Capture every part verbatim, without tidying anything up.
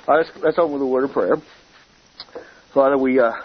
All right, let's, let's open with a word of prayer. Father, we uh,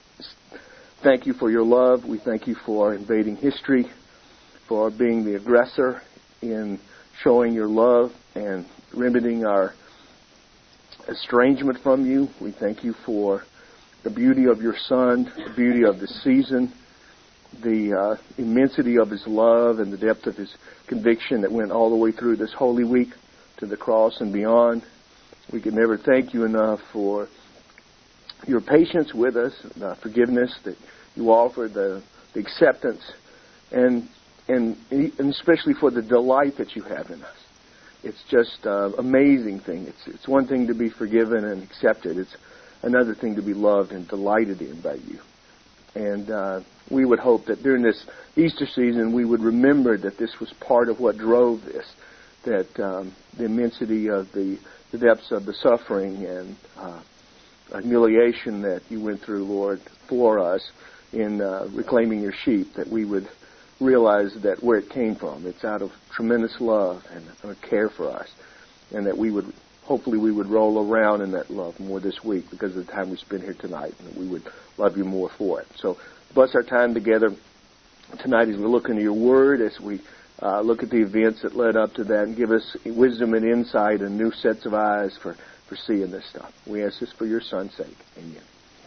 thank you for your love. We thank you for invading history, for being the aggressor in showing your love and remedying our estrangement from you. We thank you for the beauty of your Son, the beauty of the season, the uh, immensity of his love and the depth of his conviction that went all the way through this Holy Week to the cross and beyond. We can never thank you enough for your patience with us, the forgiveness that you offer, the, the acceptance, and, and and especially for the delight that you have in us. It's just an amazing thing. It's it's one thing to be forgiven and accepted. It's another thing to be loved and delighted in by you. And uh, we would hope that during this Easter season we would remember that this was part of what drove this, that um, the immensity of the, the depths of the suffering and uh, humiliation that you went through, Lord, for us in uh, reclaiming your sheep, that we would realize that where it came from, it's out of tremendous love and care for us, and that we would, hopefully we would roll around in that love more this week because of the time we spent here tonight, and that we would love you more for it. So bless our time together tonight as we look into your word, as we uh, look at the events that led up to that, and give us wisdom and insight and new sets of eyes for, for seeing this stuff. We ask this for your Son's sake. Amen.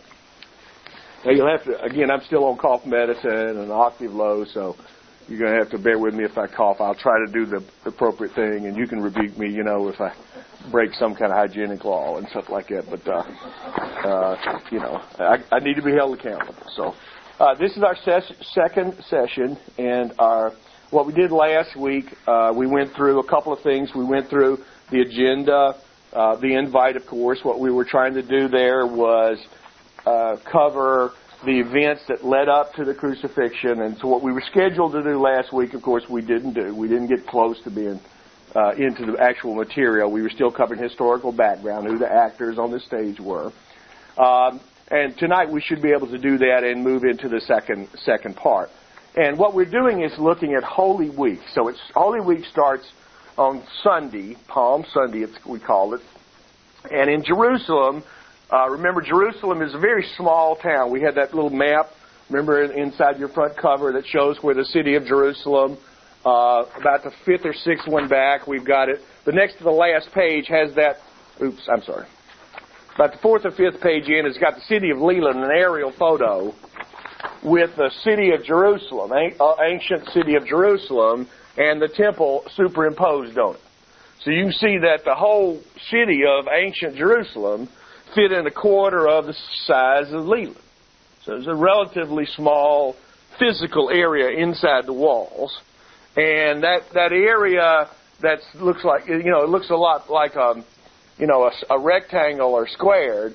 Now you'll have to, again, I'm still on cough medicine and an octave low, so you're going to have to bear with me if I cough. I'll try to do the, the appropriate thing, and you can rebuke me, you know, if I break some kind of hygienic law and stuff like that. But, uh, uh, you know, I, I need to be held accountable. So uh, this is our ses- second session, and our what we did last week, uh, we went through a couple of things. We went through the agenda, uh, the invite, of course. What we were trying to do there was Uh, cover the events that led up to the crucifixion. And so what we were scheduled to do last week, of course, we didn't do. We didn't get close to being uh, into the actual material. We were still covering historical background, who the actors on the stage were. Um, and tonight we should be able to do that and move into the second second part. And what we're doing is looking at Holy Week. So it's Holy Week starts on Sunday, Palm Sunday, it's, we call it. And in Jerusalem, Uh, remember, Jerusalem is a very small town. We had that little map, remember, inside your front cover that shows where the city of Jerusalem, uh, about the fifth or sixth one back, we've got it. The next to the last page has that, oops, I'm sorry. About the fourth or fifth page in, it's got the city of Leland, an aerial photo with the city of Jerusalem, ancient city of Jerusalem, and the temple superimposed on it. So you can see that the whole city of ancient Jerusalem fit in a quarter of the size of Leland. So it's a relatively small physical area inside the walls. And that, that area that looks like, you know, it looks a lot like, a, you know, a, a rectangle or squared.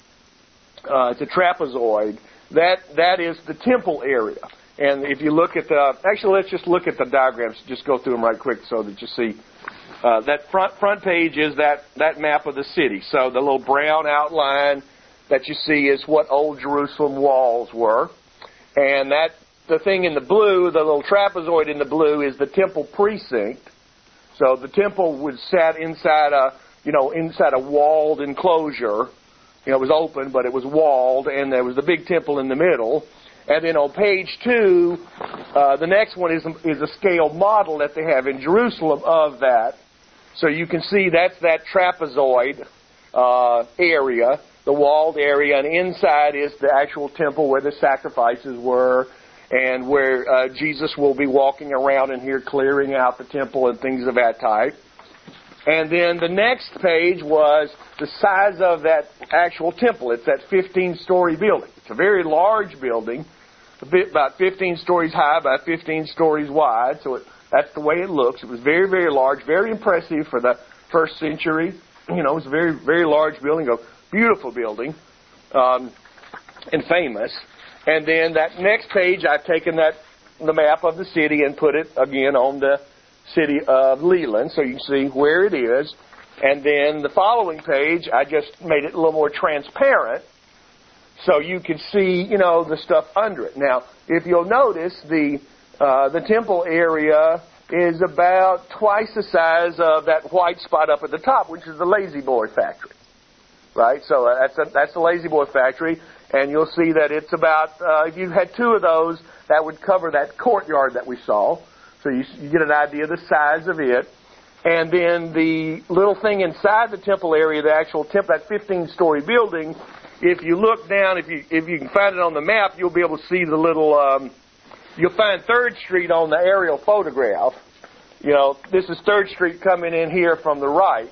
Uh, it's a trapezoid. That, that is the temple area. And if you look at the, actually let's just look at the diagrams, just go through them right quick so that you see. Uh, that front front page is that, that map of the city. So the little brown outline that you see is what old Jerusalem walls were. And that the thing in the blue, the little trapezoid in the blue, is the temple precinct. So the temple was sat inside a, you know, inside a walled enclosure. You know, it was open, but it was walled, and there was the big temple in the middle. And then on page two, uh, the next one is, is a scale model that they have in Jerusalem of that. So you can see that's that trapezoid uh, area, the walled area, and inside is the actual temple where the sacrifices were and where uh, Jesus will be walking around in here clearing out the temple and things of that type. And then the next page was the size of that actual temple. It's that fifteen-story building. It's a very large building, a bit, about fifteen stories high, about fifteen stories wide, so it that's the way it looks. It was very, very large, very impressive for the first century. You know, it was a very, very large building, a beautiful building, um, and famous. And then that next page, I've taken that the map of the city and put it again on the city of Leland, so you can see where it is. And then the following page, I just made it a little more transparent, so you can see, you know, the stuff under it. Now, if you'll notice, the Uh, the temple area is about twice the size of that white spot up at the top, which is the Lazy Boy factory. right? So uh, that's a, that's the Lazy Boy factory, and you'll see that it's about, uh, if you had two of those, that would cover that courtyard that we saw. So you, you get an idea of the size of it. And then the little thing inside the temple area, the actual temple, that fifteen-story building, if you look down, if you if you can find it on the map, you'll be able to see the little, um, you'll find third Street on the aerial photograph. You know, this is third Street coming in here from the right.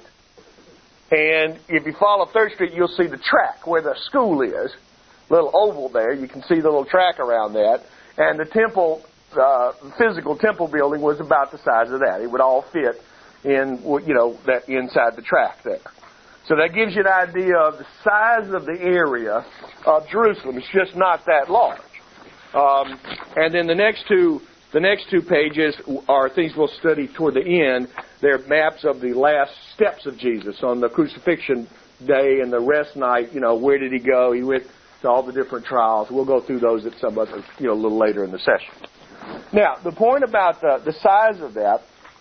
And if you follow third Street, you'll see the track where the school is. Little oval there. You can see the little track around that. And the temple, uh, physical temple building was about the size of that. It would all fit in, you know, that inside the track there. So that gives you an idea of the size of the area of Jerusalem. It's just not that large. Um, and then the next two, the next two pages are things we'll study toward the end. They're maps of the last steps of Jesus on the crucifixion day and the rest night. You know, where did he go? He went to all the different trials. We'll go through those at some other, you know, a little later in the session. Now, the point about the, the size of that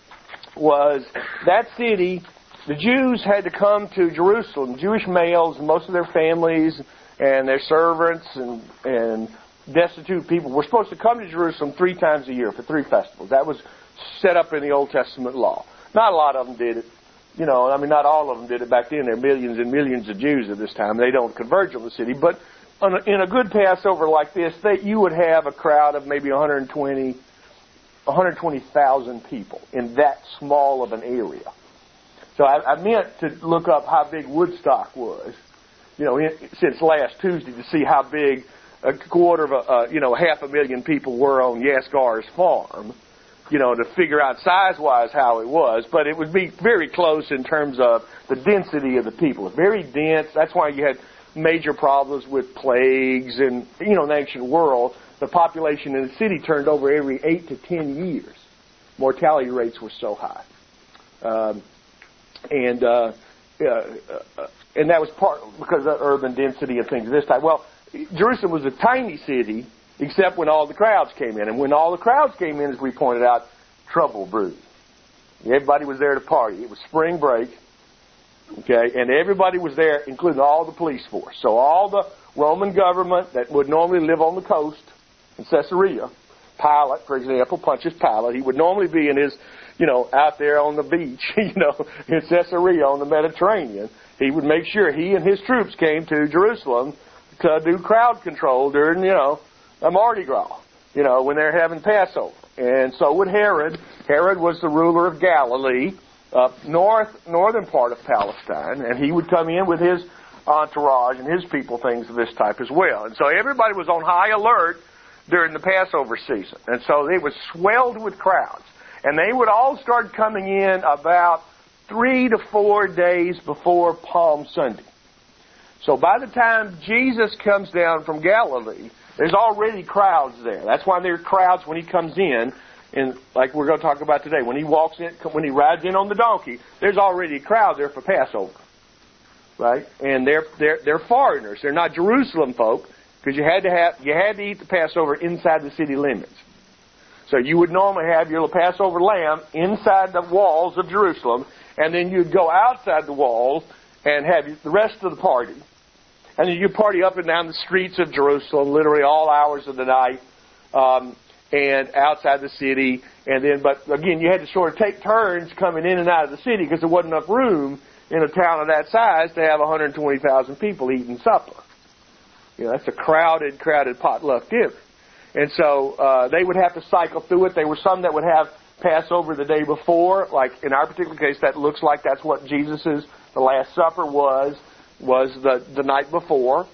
was that city, the Jews had to come to Jerusalem. Jewish males, most of their families and their servants and, and destitute people were supposed to come to Jerusalem three times a year for three festivals. That was set up in the Old Testament law. Not a lot of them did it. You know, I mean, not all of them did it back then. There are millions and millions of Jews at this time. They don't converge on the city. But on a, in a good Passover like this, they, you would have a crowd of maybe one hundred twenty one hundred twenty thousand people in that small of an area. So I, I meant to look up how big Woodstock was, you know, in, since last Tuesday to see how big a quarter of a, uh, you know, half a million people were on Yasgar's farm, you know, to figure out size-wise how it was. But it would be very close in terms of the density of the people. It's very dense. That's why you had major problems with plagues and, you know, in the ancient world. The population in the city turned over every eight to ten years. Mortality rates were so high. Um, and uh, uh, uh, and that was part because of urban density and things of this type. Well, Jerusalem was a tiny city, except when all the crowds came in. And when all the crowds came in, as we pointed out, trouble brewed. Everybody was there to party. It was spring break, okay, and everybody was there, including all the police force. So all the Roman government that would normally live on the coast in Caesarea, Pilate, for example, Pontius Pilate, he would normally be in his, you know, out there on the beach, you know, in Caesarea on the Mediterranean. He would make sure he and his troops came to Jerusalem to do crowd control during, you know, a Mardi Gras, you know, when they're having Passover. And so would Herod. Herod was the ruler of Galilee, up north, northern part of Palestine, and he would come in with his entourage and his people, things of this type as well. And so everybody was on high alert during the Passover season. And so it was swelled with crowds. And they would all start coming in about three to four days before Palm Sunday. So by the time Jesus comes down from Galilee, there's already crowds there. That's why there are crowds when he comes in, and like we're going to talk about today. When he walks in, when he rides in on the donkey, there's already a crowd there for Passover. Right? And they're they're they're foreigners. They're not Jerusalem folk, because you had to have you had to eat the Passover inside the city limits. So you would normally have your Passover lamb inside the walls of Jerusalem, and then you'd go outside the walls and have the rest of the party. And then you'd party up and down the streets of Jerusalem, literally all hours of the night, um, and outside the city. And then, but again, you had to sort of take turns coming in and out of the city because there wasn't enough room in a town of that size to have one hundred twenty thousand people eating supper. You know, that's a crowded, crowded potluck dinner. And so uh, they would have to cycle through it. There were some that would have Passover the day before. Like in our particular case, that looks like that's what Jesus's the Last Supper was, was the, the night before.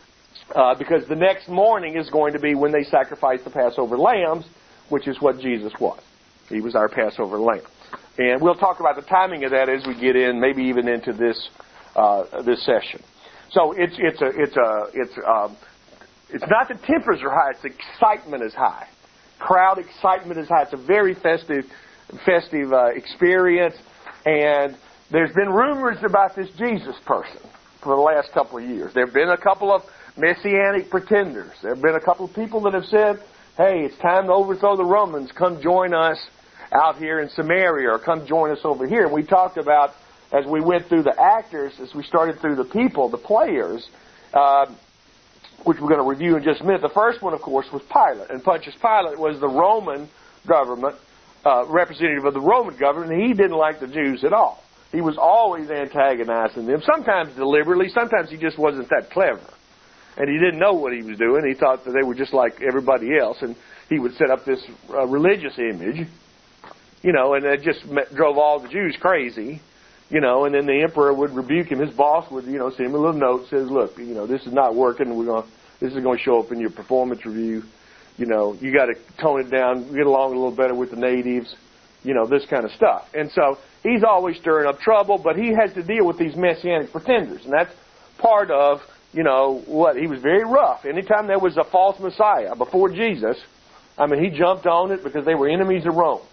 Uh, because the next morning is going to be when they sacrifice the Passover lambs, which is what Jesus was. He was our Passover lamb. And we'll talk about the timing of that as we get in, maybe even into this uh, this session. So it's it's a it's a it's um, it's not that tempers are high; it's excitement is high. Crowd excitement is high. It's a very festive festive uh, experience, and there's been rumors about this Jesus person for the last couple of years. There have been a couple of messianic pretenders. There have been a couple of people that have said, "Hey, it's time to overthrow the Romans. Come join us out here in Samaria, or come join us over here." And we talked about as we went through the actors, as we started through the people, the players, uh, which we're going to review in just a minute. The first one, of course, was Pilate. And Pontius Pilate was the Roman government, uh, representative of the Roman government, and he didn't like the Jews at all. He was always antagonizing them, sometimes deliberately, sometimes he just wasn't that clever. And he didn't know what he was doing. He thought that they were just like everybody else, and he would set up this uh, religious image, you know, and it just met, drove all the Jews crazy, you know, and then the emperor would rebuke him. His boss would, you know, send him a little note, says, look, you know, this is not working. We're going, this is going to show up in your performance review. You know, you got to tone it down, get along a little better with the natives, you know, this kind of stuff. And so he's always stirring up trouble, but he has to deal with these messianic pretenders, and that's part of, you know, what, he was very rough. Anytime there was a false Messiah before Jesus, I mean, he jumped on it because they were enemies of Rome.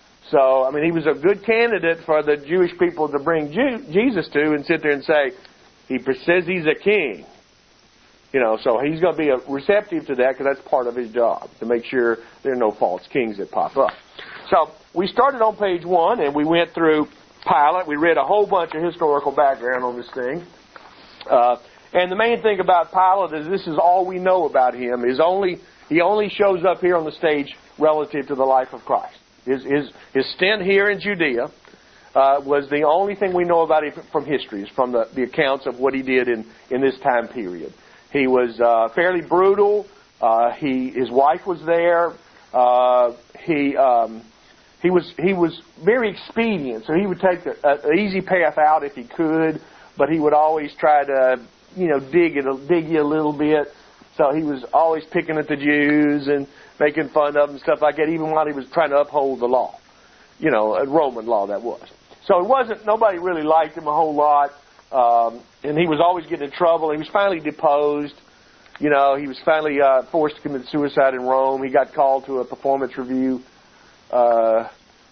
So, I mean, he was a good candidate for the Jewish people to bring Jew, Jesus to and sit there and say, he says he's a king. You know, so he's going to be a, receptive to that because that's part of his job, to make sure there are no false kings that pop up. So, we started on page one and we went through Pilate. We read a whole bunch of historical background on this thing. Uh, and the main thing about Pilate is this is all we know about him. Is only He only shows up here on the stage relative to the life of Christ. His, his, his stint here in Judea uh, was the only thing we know about him from history, is from the, the accounts of what he did in, in this time period. He was uh, fairly brutal. Uh, he his wife was there. Uh, he um, he was he was very expedient, so he would take an easy path out if he could, but he would always try to you know dig it dig you a little bit. So he was always picking at the Jews and making fun of them and stuff like that, even while he was trying to uphold the law. You know, a Roman law that was. So it wasn't, nobody really liked him a whole lot. Um, and he was always getting in trouble. He was finally deposed. You know, he was finally uh, forced to commit suicide in Rome. He got called to a performance review. Uh,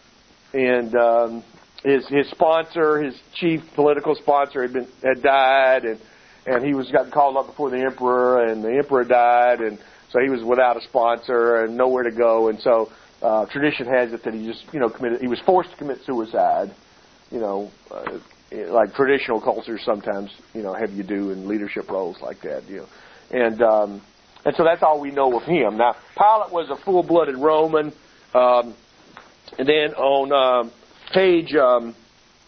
and um, his his sponsor, his chief political sponsor had been had died, and And he was gotten called up before the emperor, and the emperor died, and so he was without a sponsor and nowhere to go. And so uh, tradition has it that he just, you know, committed. He was forced to commit suicide. You know, uh, like traditional cultures sometimes, you know, have you do in leadership roles like that. You know, and um, and so that's all we know of him. Now, Pilate was a full-blooded Roman. Um, and then on um, page um,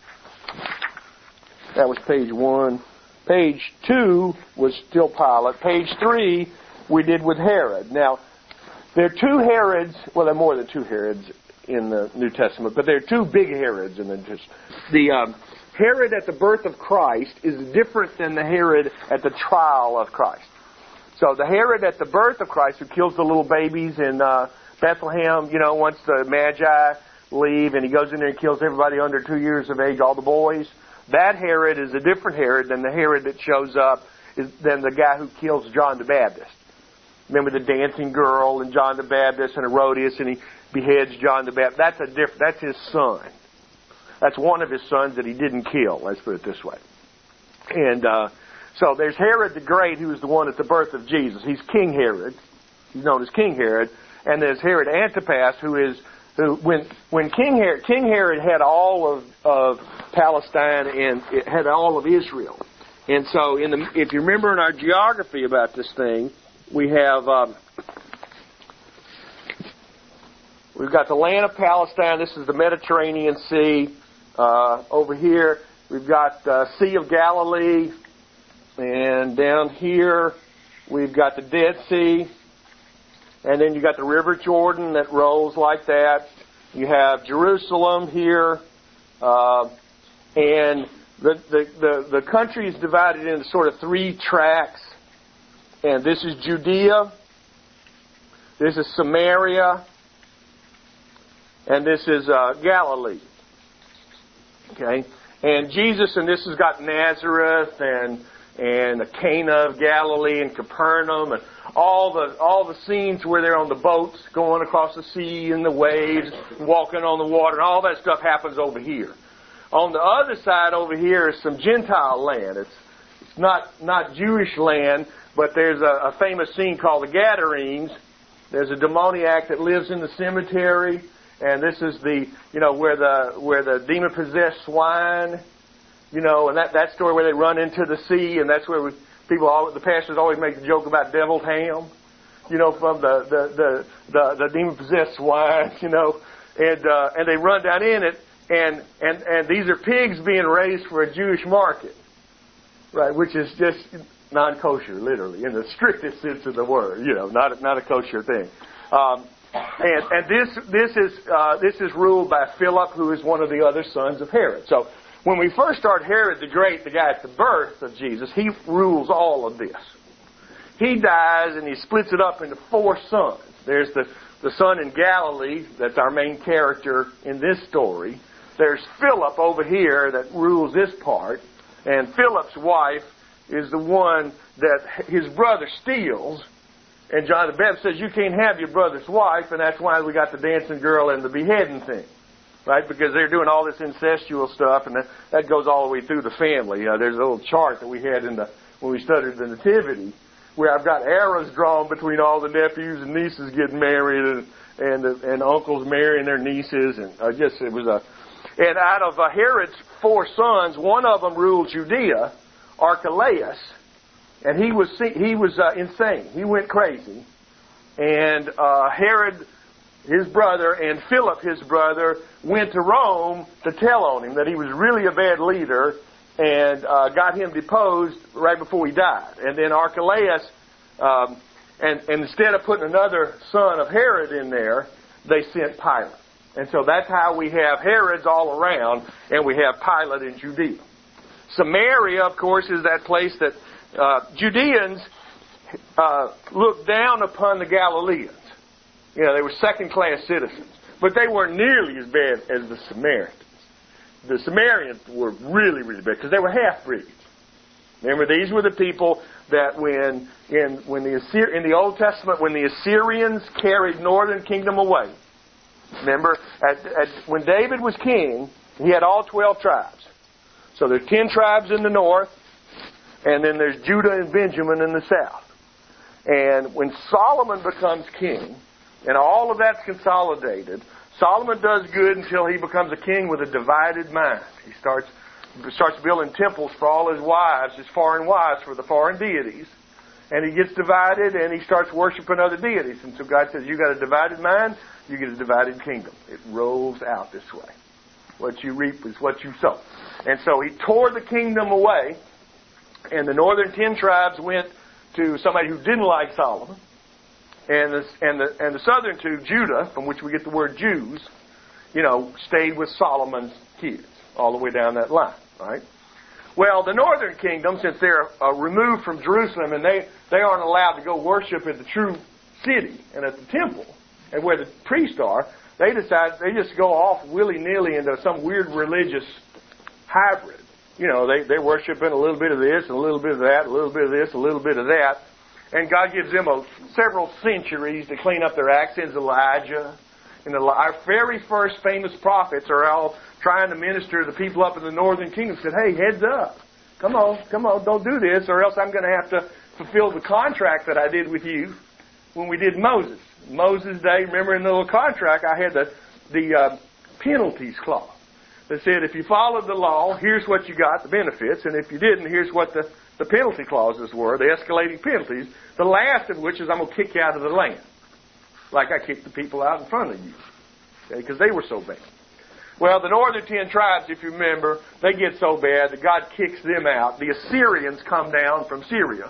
that was page one. Page two was still Pilate. Page three we did with Herod. Now, there are two Herods. Well, there are more than two Herods in the New Testament, but there are two big Herods in the New Testament. The um, Herod at the birth of Christ is different than the Herod at the trial of Christ. So the Herod at the birth of Christ, who kills the little babies in uh, Bethlehem, you know, once the Magi leave, and he goes in there and kills everybody under two years of age, all the boys. That Herod is a different Herod than the Herod that shows up, is, than the guy who kills John the Baptist. Remember the dancing girl and John the Baptist and Herodias, and he beheads John the Baptist. That's a diff- That's his son. That's one of his sons that he didn't kill. Let's put it this way. And uh, so there's Herod the Great, who is the one at the birth of Jesus. He's King Herod. He's known as King Herod. And there's Herod Antipas, who is who when when King Herod King Herod had all of of Palestine and it had all of Israel. And so, in the, if you remember in our geography about this thing, we have um, we've got the land of Palestine. This is the Mediterranean Sea. Uh, over here, we've got the Sea of Galilee, and down here we've got the Dead Sea, and then you got the River Jordan that rolls like that. You have Jerusalem here. Uh, and the, the, the, the country is divided into sort of three tracts. And this is Judea. This is Samaria. And this is uh, Galilee. Okay? And Jesus, and this has got Nazareth and and Cana of Galilee and Capernaum and all the all the scenes where they're on the boats going across the sea and the waves, walking on the water, and all that stuff happens over here. On the other side over here is some Gentile land. It's it's not not Jewish land, but there's a, a famous scene called the Gadarenes. There's a demoniac that lives in the cemetery, and this is the you know where the where the demon possessed swine You know, and that, that story where they run into the sea, and that's where we, people, all, the pastors always make the joke about deviled ham, you know, from the, the, the, the, the demon-possessed swine, you know, and, uh, and they run down in it, and, and, and these are pigs being raised for a Jewish market, right, which is just non-kosher, literally, in the strictest sense of the word, you know, not, not a kosher thing. Um, and, and this, this is, uh, this is ruled by Philip, who is one of the other sons of Herod. So, when we first start Herod the Great, the guy at the birth of Jesus, he rules all of this. He dies and he splits it up into four sons. There's the, the son in Galilee, that's our main character in this story. There's Philip over here that rules this part. And Philip's wife is the one that his brother steals. And John the Baptist says, you can't have your brother's wife, and that's why we got the dancing girl and the beheading thing. Right, because they're doing all this incestual stuff, and that, that goes all the way through the family. Uh, there's a little chart that we had in the when we studied the Nativity, where I've got arrows drawn between all the nephews and nieces getting married, and and, uh, and uncles marrying their nieces, and I guess it was a. And out of uh, Herod's four sons, one of them ruled Judea, Archelaus, and he was he was uh, insane. He went crazy, and uh, Herod, his brother, and Philip, his brother, went to Rome to tell on him that he was really a bad leader, and uh, got him deposed right before he died. And then Archelaus, um, and, and instead of putting another son of Herod in there, they sent Pilate. And so that's how we have Herods all around, and we have Pilate in Judea. Samaria, of course, is that place that uh, Judeans uh, looked down upon the Galileans. You know, they were second-class citizens. But they weren't nearly as bad as the Samaritans. The Samaritans were really, really bad because they were half-breeds. Remember, these were the people that when in when the Assyri- in the Old Testament, when the Assyrians carried northern kingdom away, remember, at, at, when David was king, he had all twelve tribes. So there's ten tribes in the north, and then there's Judah and Benjamin in the south. And when Solomon becomes king, and all of that's consolidated, Solomon does good until he becomes a king with a divided mind. He starts starts building temples for all his wives, his foreign wives, for the foreign deities. And he gets divided, and he starts worshiping other deities. And so God says, you got a divided mind, you get a divided kingdom. It rolls out this way. What you reap is what you sow. And so he tore the kingdom away, and the northern ten tribes went to somebody who didn't like Solomon. And the, and the and the southern two, Judah, from which we get the word Jews, you know, stayed with Solomon's kids all the way down that line, right? Well, the northern kingdom, since they're uh, removed from Jerusalem and they, they aren't allowed to go worship at the true city and at the temple and where the priests are, they decide they just go off willy-nilly into some weird religious hybrid. You know, they, they're worshiping a little bit of this, and a little bit of that, a little bit of this, a little bit of that. And God gives them a, several centuries to clean up their acts. Sends Elijah. And the, our very first famous prophets are all trying to minister to the people up in the northern kingdom. Said, hey, heads up. Come on, come on, don't do this, or else I'm going to have to fulfill the contract that I did with you when we did Moses. Moses' day, remember in the little contract, I had the, the uh, penalties clause that said if you followed the law, here's what you got, the benefits, and if you didn't, here's what the The penalty clauses were, the escalating penalties, the last of which is I'm going to kick you out of the land. Like I kicked the people out in front of you. Because okay, they were so bad. Well, the northern ten tribes, if you remember, they get so bad that God kicks them out. The Assyrians come down from Syria,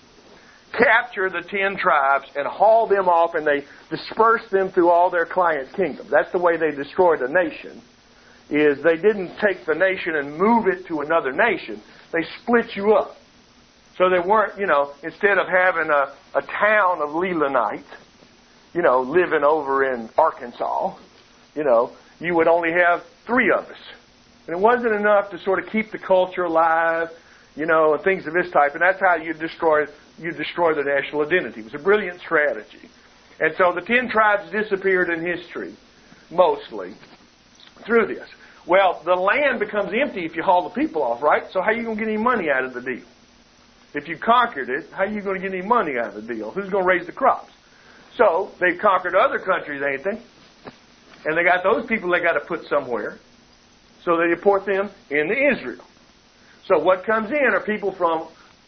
capture the ten tribes, and haul them off, and they disperse them through all their client kingdoms. That's the way they destroyed a nation, is they didn't take the nation and move it to another nation. They split you up. So they weren't, you know, instead of having a, a town of Lelanites, you know, living over in Arkansas, you know, you would only have three of us. And it wasn't enough to sort of keep the culture alive, you know, and things of this type. And that's how you destroy, you destroy the national identity. It was a brilliant strategy. And so the ten tribes disappeared in history, mostly, through this. Well, the land becomes empty if you haul the people off, right? So how are you going to get any money out of the deal? If you conquered it, how are you going to get any money out of the deal? Who's going to raise the crops? So they've conquered other countries, ain't they? And they got those people they got to put somewhere. So they deport them into Israel. So what comes in are people from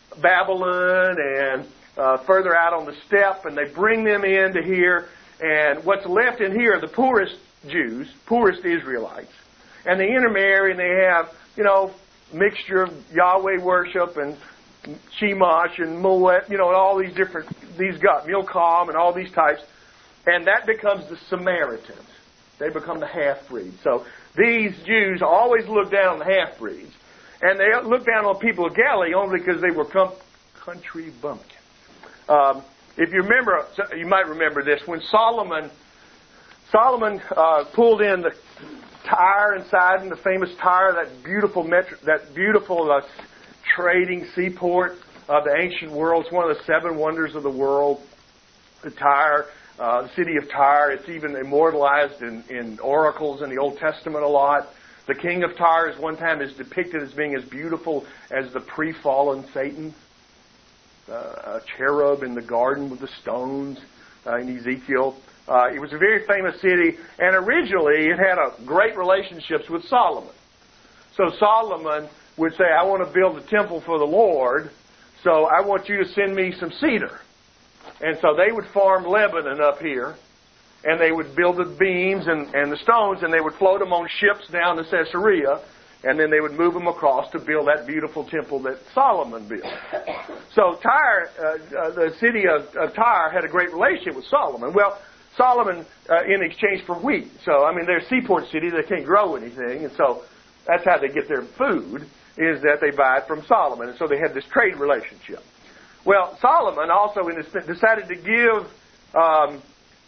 Babylon and uh, further out on the steppe, and they bring them into here. And what's left in here are the poorest Jews, poorest Israelites. And they intermarry, and they have, you know, mixture of Yahweh worship and Shemash and Moet, you know, and all these different, these got Milcom and all these types. And that becomes the Samaritans. They become the half-breeds. So these Jews always look down on the half-breeds. And they look down on people of Galilee only because they were com- country bumpkins. Um, if you remember, you might remember this, when Solomon Solomon uh, pulled in the Tyre and Sidon, the famous Tyre, that beautiful metro, that beautiful uh, trading seaport of the ancient world. It's one of the seven wonders of the world. The Tyre, uh, the city of Tyre. It's even immortalized in, in oracles in the Old Testament a lot. The king of Tyre is one time is depicted as being as beautiful as the pre-fallen Satan, uh, a cherub in the garden with the stones uh, in Ezekiel. Uh, it was a very famous city, and originally it had a great relationships with Solomon. So Solomon would say, I want to build a temple for the Lord, so I want you to send me some cedar. And so they would farm Lebanon up here, and they would build the beams and, and the stones, and they would float them on ships down to Caesarea, and then they would move them across to build that beautiful temple that Solomon built. So Tyre, uh, uh, the city of, of Tyre had a great relationship with Solomon. Well, Solomon, uh, in exchange for wheat. So, I mean, they're a seaport city, they can't grow anything, and so that's how they get their food, is that they buy it from Solomon. And so they had this trade relationship. Well, Solomon also in this, decided to give um,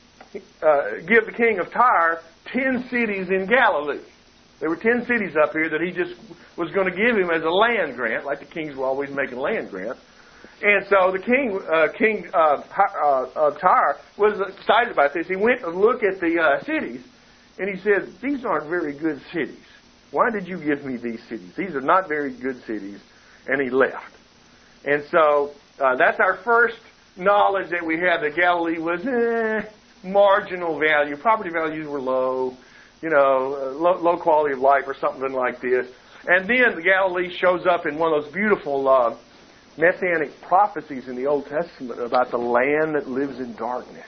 uh, give the king of Tyre ten cities in Galilee. There were ten cities up here that he just was going to give him as a land grant, like the kings were always making land grants. And so the king, uh, king uh, uh, of Tyre was excited about this. He went to look at the uh, cities, and he said, these aren't very good cities. Why did you give me these cities? These are not very good cities. And he left. And so uh, that's our first knowledge that we have that Galilee was eh, marginal value. Property values were low, you know, uh, low, low quality of life or something like this. And then the Galilee shows up in one of those beautiful uh, messianic prophecies in the Old Testament about the land that lives in darkness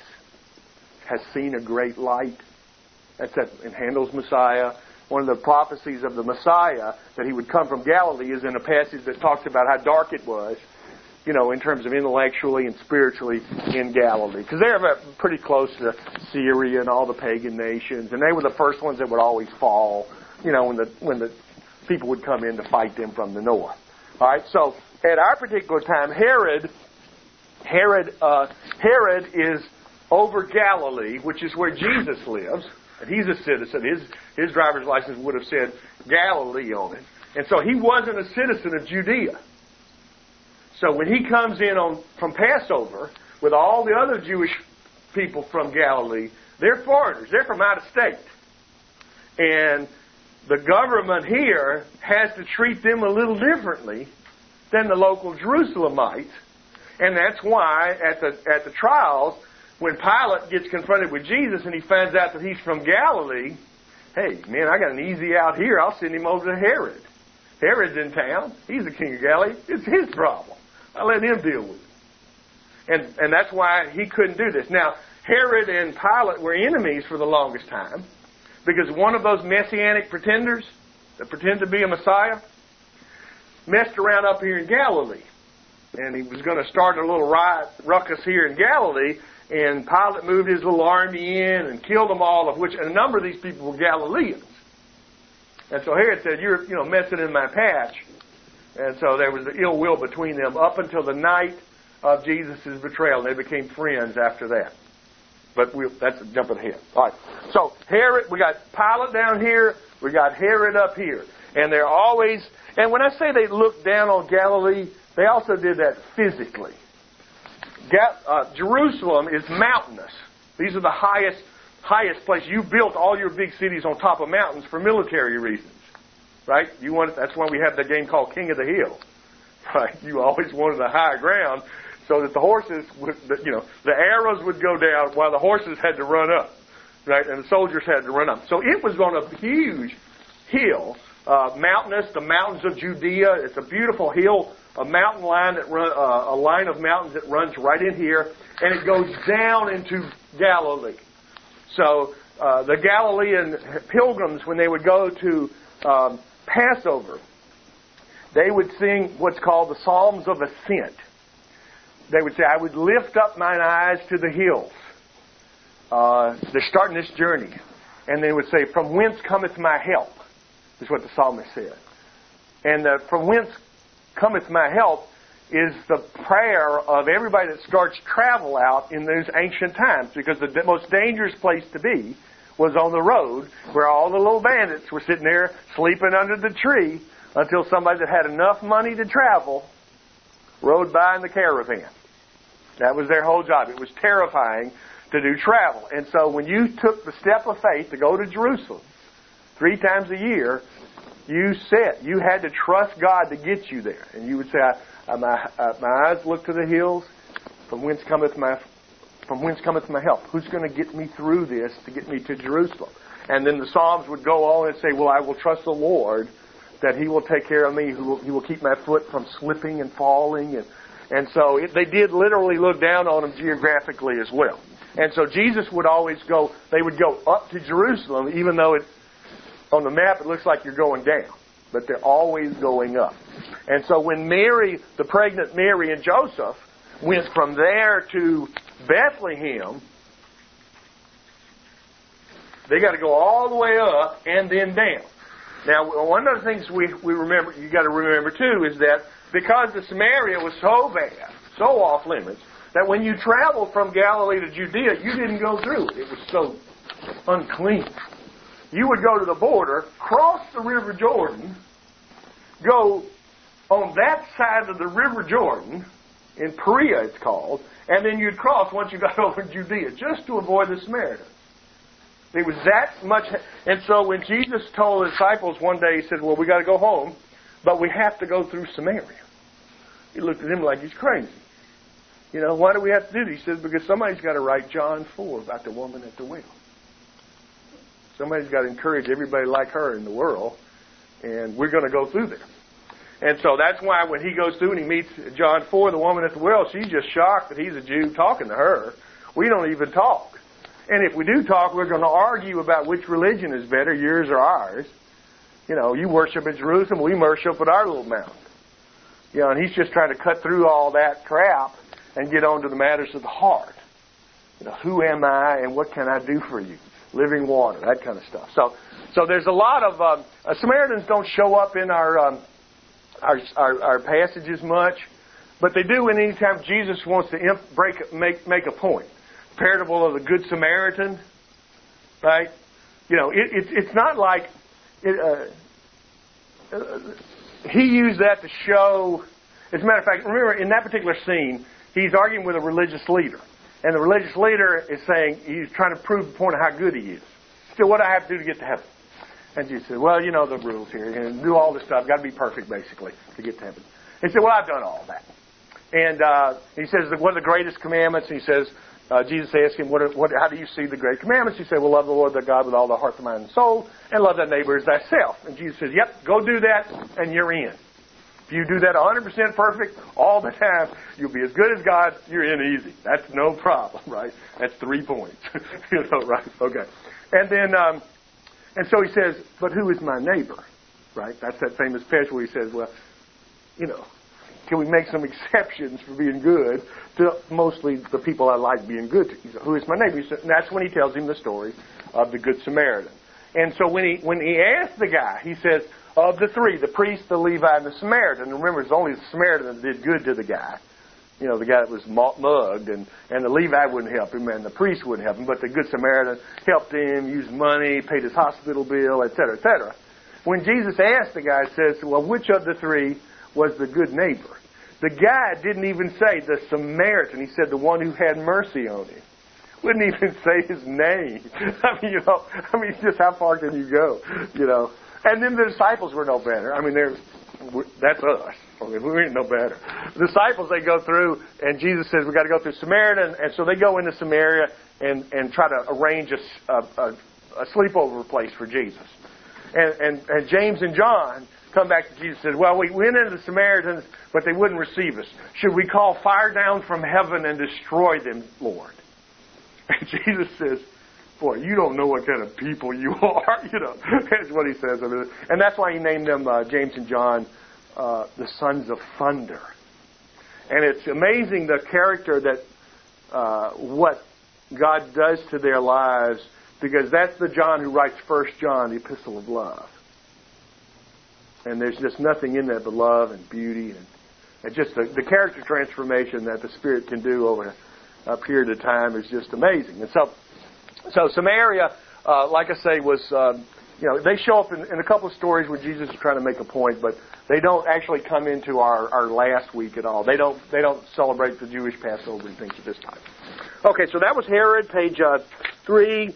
has seen a great light. That's that in Handel's Messiah. One of the prophecies of the Messiah, that he would come from Galilee, is in a passage that talks about how dark it was, you know, in terms of intellectually and spiritually in Galilee. Because they're pretty close to Syria and all the pagan nations, and they were the first ones that would always fall, you know, when the when the people would come in to fight them from the north. All right, so at our particular time, Herod, Herod, uh, Herod is over Galilee, which is where Jesus lives. And he's a citizen. His his driver's license would have said Galilee on it. And so he wasn't a citizen of Judea. So when he comes in on from Passover with all the other Jewish people from Galilee, they're foreigners. They're from out of state. And the government here has to treat them a little differently than the local Jerusalemites. And that's why at the at the trials, when Pilate gets confronted with Jesus and he finds out that he's from Galilee, hey, man, I got an easy out here. I'll send him over to Herod. Herod's in town. He's the king of Galilee. It's his problem. I'll let him deal with it. And, and that's why he couldn't do this. Now, Herod and Pilate were enemies for the longest time because one of those messianic pretenders that pretend to be a Messiah messed around up here in Galilee. And he was going to start a little riot, ruckus here in Galilee. And Pilate moved his little army in and killed them all, of which a number of these people were Galileans. And so Herod said, you're, you know, messing in my patch. And so there was the ill will between them up until the night of Jesus' betrayal. And they became friends after that. But we'll, that's jumping ahead. All right. So Herod, we got Pilate down here. We got Herod up here. And they're always, and when I say they looked down on Galilee, they also did that physically. Uh, Jerusalem is mountainous. These are the highest highest place. You built all your big cities on top of mountains for military reasons, right? You want that's why we have the game called King of the Hill, right? You always wanted the high ground so that the horses would, you know, the arrows would go down while the horses had to run up, right? And the soldiers had to run up. So it was on a huge hill uh, mountainous, the mountains of Judea. It's a beautiful hill, a mountain line that run, uh, a line of mountains that runs right in here, and it goes down into Galilee. So uh, the Galilean pilgrims, when they would go to um, Passover, they would sing what's called the Psalms of Ascent. They would say, I would lift up mine eyes to the hills. Uh, they're starting this journey. And they would say, from whence cometh my help? Is what the psalmist said. And uh, from whence cometh my help is the prayer of everybody that starts travel out in those ancient times. Because the most dangerous place to be was on the road where all the little bandits were sitting there sleeping under the tree until somebody that had enough money to travel rode by in the caravan. That was their whole job. It was terrifying to do travel. And so when you took the step of faith to go to Jerusalem three times a year, you said you had to trust God to get you there. And you would say, I, I, my, uh, my eyes look to the hills, from whence cometh my from whence cometh my help? Who's going to get me through this to get me to Jerusalem? And then the Psalms would go on and say, well, I will trust the Lord that He will take care of me. He will, he will keep my foot from slipping and falling. And, and so it, they did literally look down on them geographically as well. And so Jesus would always go, they would go up to Jerusalem, even though it, on the map it looks like you're going down. But they're always going up. And so when Mary, the pregnant Mary and Joseph, went from there to Bethlehem, they got to go all the way up and then down. Now, one of the things we, we remember, you got to remember too, is that because the Samaria was so bad, so off limits, that when you traveled from Galilee to Judea, you didn't go through it. It was so unclean. You would go to the border, cross the River Jordan, go on that side of the River Jordan, in Perea it's called, and then you'd cross once you got over to Judea, just to avoid the Samaritans. It was that much. And so when Jesus told the disciples one day, He said, well, we got to go home, but we have to go through Samaria. He looked at him like he's crazy. You know, why do we have to do this? He said, because somebody's got to write John four about the woman at the well. Somebody's got to encourage everybody like her in the world, and we're going to go through there. And so that's why when he goes through and he meets John four, the woman at the well, she's just shocked that he's a Jew talking to her. We don't even talk. And if we do talk, we're going to argue about which religion is better, yours or ours. You know, you worship in Jerusalem, we worship at our little mountain. You know, and he's just trying to cut through all that crap and get on to the matters of the heart. You know, who am I and what can I do for you? Living water, that kind of stuff. So, so there's a lot of um, uh, Samaritans don't show up in our, um, our our our passages much, but they do when anytime Jesus wants to imp- break make make a point. Parable of the Good Samaritan, right? You know, it, it, it's not like it, uh, uh, he used that to show. As a matter of fact, remember in that particular scene, he's arguing with a religious leader, and the religious leader is saying he's trying to prove the point of how good he is. So what do I have to do to get to heaven? And Jesus said, "Well, you know the rules here, and do all this stuff. Got to be perfect, basically, to get to heaven." He said, "Well, I've done all that." And uh, he says, "What are the greatest commandments?" And he says. Uh, Jesus asked him, what, are, what, how do you see the great commandments? He said, well, love the Lord thy God with all thy heart, thy mind, and soul, and love thy neighbor as thyself. And Jesus says, yep, go do that, and you're in. If you do that one hundred percent perfect all the time, you'll be as good as God, you're in easy. That's no problem, right? That's three points. You know, right? Okay. And then, um, and so he says, but who is my neighbor? Right? That's that famous passage where he says, well, you know, can we make some exceptions for being good to mostly the people I like being good to? He said, who is my neighbor? He said, and that's when he tells him the story of the Good Samaritan. And so when he when he asked the guy, he says, of the three, the priest, the Levite, and the Samaritan, and remember, it's only the Samaritan that did good to the guy. You know, the guy that was mugged, and, and the Levite wouldn't help him, and the priest wouldn't help him, but the Good Samaritan helped him, used money, paid his hospital bill, et cetera, et cetera. When Jesus asked the guy, he says, well, which of the three was the good neighbor? The guy didn't even say the Samaritan. He said the one who had mercy on him. Wouldn't even say his name. I mean, you know, I mean, just how far can you go? You know. And then the disciples were no better. I mean, they're that's us. I mean, we ain't no better. The disciples, they go through, and Jesus says we got to go through Samaria, and, and so they go into Samaria and and try to arrange a, a, a sleepover place for Jesus. and, and, and James and John come back to Jesus and said, well, we went into the Samaritans, but they wouldn't receive us. Should we call fire down from heaven and destroy them, Lord? And Jesus says, boy, you don't know what kind of people you are. You know, that's what he says. And that's why he named them, uh, James and John, uh, the sons of thunder. And it's amazing the character that, uh, what God does to their lives, because that's the John who writes First John, the epistle of love. And there's just nothing in that but love and beauty and, and just the, the character transformation that the Spirit can do over a period of time is just amazing. And so, so Samaria, uh, like I say, was, um, you know, they show up in, in a couple of stories where Jesus is trying to make a point, but they don't actually come into our, our last week at all. They don't they don't celebrate the Jewish Passover and things at this time. Okay, so that was Herod, page uh, three.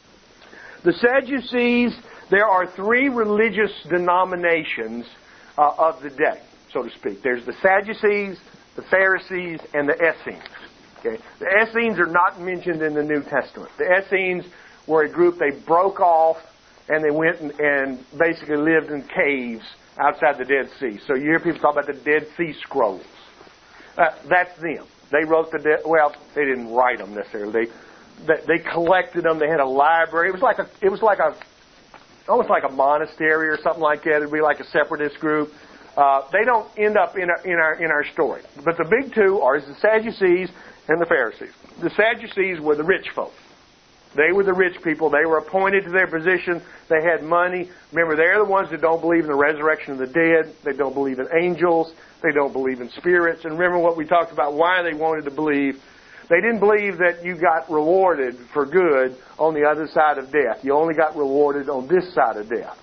The Sadducees, there are three religious denominations uh, of the day, so to speak. There's the Sadducees, the Pharisees, and the Essenes. Okay, the Essenes are not mentioned in the New Testament. The Essenes were a group, they broke off and they went and, and basically lived in caves outside the Dead Sea. So you hear people talk about the Dead Sea Scrolls. Uh, that's them. They wrote the, de- well, they didn't write them necessarily. They, they, they collected them. They had a library. It was like a, it was like a, almost like a monastery or something like that. It'd be like a separatist group. Uh, they don't end up in our, in our in our story. But the big two are the Sadducees and the Pharisees. The Sadducees were the rich folk. They were the rich people. They were appointed to their position. They had money. Remember, they're the ones that don't believe in the resurrection of the dead. They don't believe in angels. They don't believe in spirits. And remember what we talked about, why they wanted to believe. They didn't believe that you got rewarded for good on the other side of death. You only got rewarded on this side of death.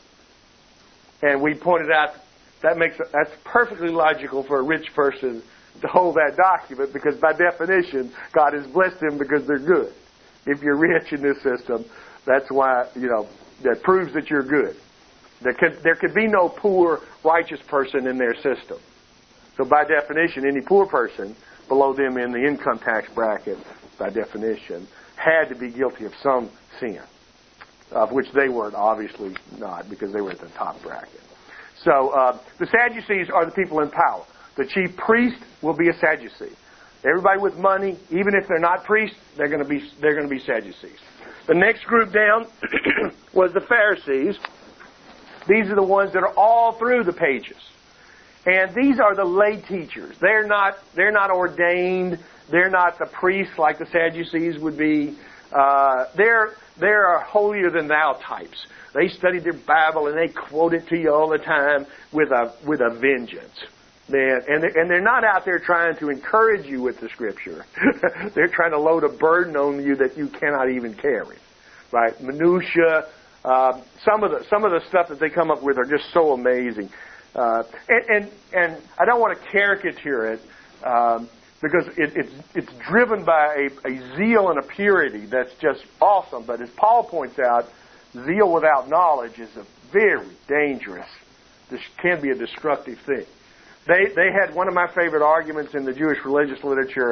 And we pointed out that makes that's perfectly logical for a rich person to hold that document, because by definition, God has blessed them because they're good. If you're rich in this system, that's why, you know, that proves that you're good. There could, there could be no poor, righteous person in their system. So by definition, any poor person below them in the income tax bracket, by definition, had to be guilty of some sin, of which they were obviously not, because they were at the top bracket. So uh, the Sadducees are the people in power. The chief priest will be a Sadducee. Everybody with money, even if they're not priests, they're going to be they're going to be Sadducees. The next group down was the Pharisees. These are the ones that are all through the pages, and these are the lay teachers. They're not they're not ordained. They're not the priests like the Sadducees would be. Uh, they're they're holier than thou types. They study their Bible and they quote it to you all the time with a with a vengeance. Man, and they're, and they're not out there trying to encourage you with the Scripture. They're trying to load a burden on you that you cannot even carry, right? Minutia. Uh, some of the some of the stuff that they come up with are just so amazing, uh, and, and and I don't want to caricature it um, because it, it's it's driven by a, a zeal and a purity that's just awesome. But as Paul points out, zeal without knowledge is a very dangerous. This can be a destructive thing. They they had one of my favorite arguments in the Jewish religious literature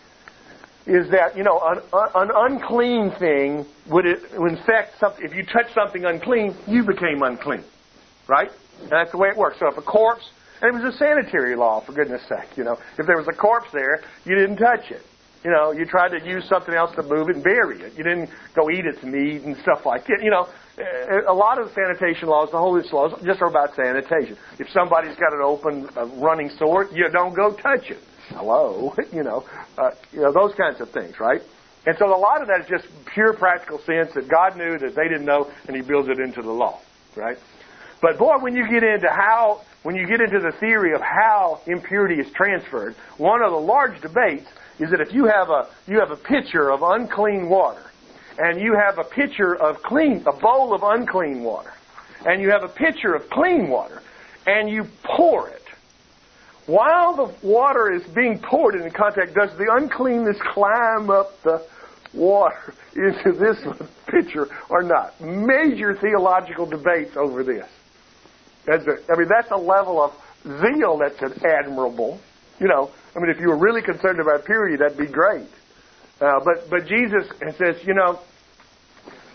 is that, you know, an, an unclean thing would it would infect something. If you touch something unclean, you became unclean, right? And that's the way it works. So if a corpse, and it was a sanitary law, for goodness sake, you know, if there was a corpse there, you didn't touch it. You know, you tried to use something else to move it and bury it. You didn't go eat its meat and stuff like that. You know, a lot of the sanitation laws, the holiness laws, just are about sanitation. If somebody's got an open, uh, running sore, you don't go touch it. Hello, you know, uh, you know those kinds of things, right? And so a lot of that is just pure practical sense that God knew that they didn't know, and He builds it into the law, right? But boy, when you get into how, when you get into the theory of how impurity is transferred, one of the large debates is that if you have a you have a pitcher of unclean water, and you have a pitcher of clean, a bowl of unclean water, and you have a pitcher of clean water, and you pour it, while the water is being poured in contact, does the uncleanness climb up the water into this pitcher or not? Major theological debates over this. That's a, I mean, that's a level of zeal that's admirable. You know, I mean, if you were really concerned about purity, that'd be great. Uh, but but Jesus says, you know,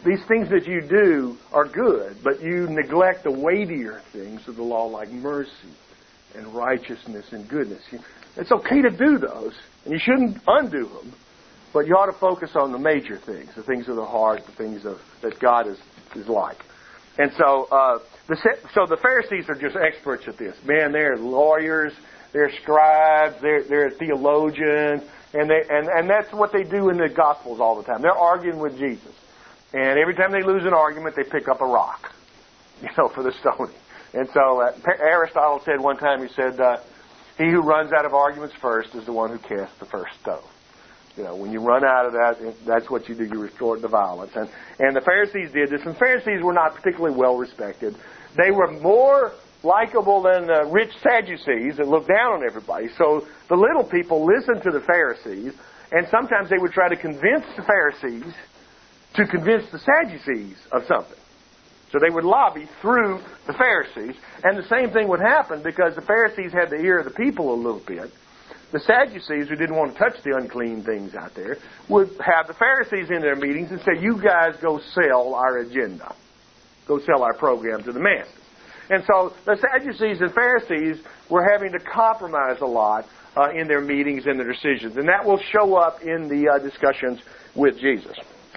these things that you do are good, but you neglect the weightier things of the law like mercy and righteousness and goodness. It's okay to do those, and you shouldn't undo them, but you ought to focus on the major things, the things of the heart, the things of, that God is, is like. And so, uh, the, so the Pharisees are just experts at this. Man, they're lawyers, they're scribes, they're, they're theologians, and they and, and that's what they do in the Gospels all the time. They're arguing with Jesus. And every time they lose an argument, they pick up a rock, you know, for the stoning. And so uh, Aristotle said one time, he said, uh, he who runs out of arguments first is the one who casts the first stone. You know, when you run out of that, that's what you do. You resort to violence. And, and the Pharisees did this. And Pharisees were not particularly well respected. They were more likable than the rich Sadducees that looked down on everybody. So the little people listened to the Pharisees, and sometimes they would try to convince the Pharisees to convince the Sadducees of something. So they would lobby through the Pharisees. And the same thing would happen because the Pharisees had the ear of the people a little bit. The Sadducees, who didn't want to touch the unclean things out there, would have the Pharisees in their meetings and say, you guys go sell our agenda. Go sell our program to the masses. And so the Sadducees and Pharisees were having to compromise a lot uh, in their meetings and their decisions. And that will show up in the uh, discussions with Jesus.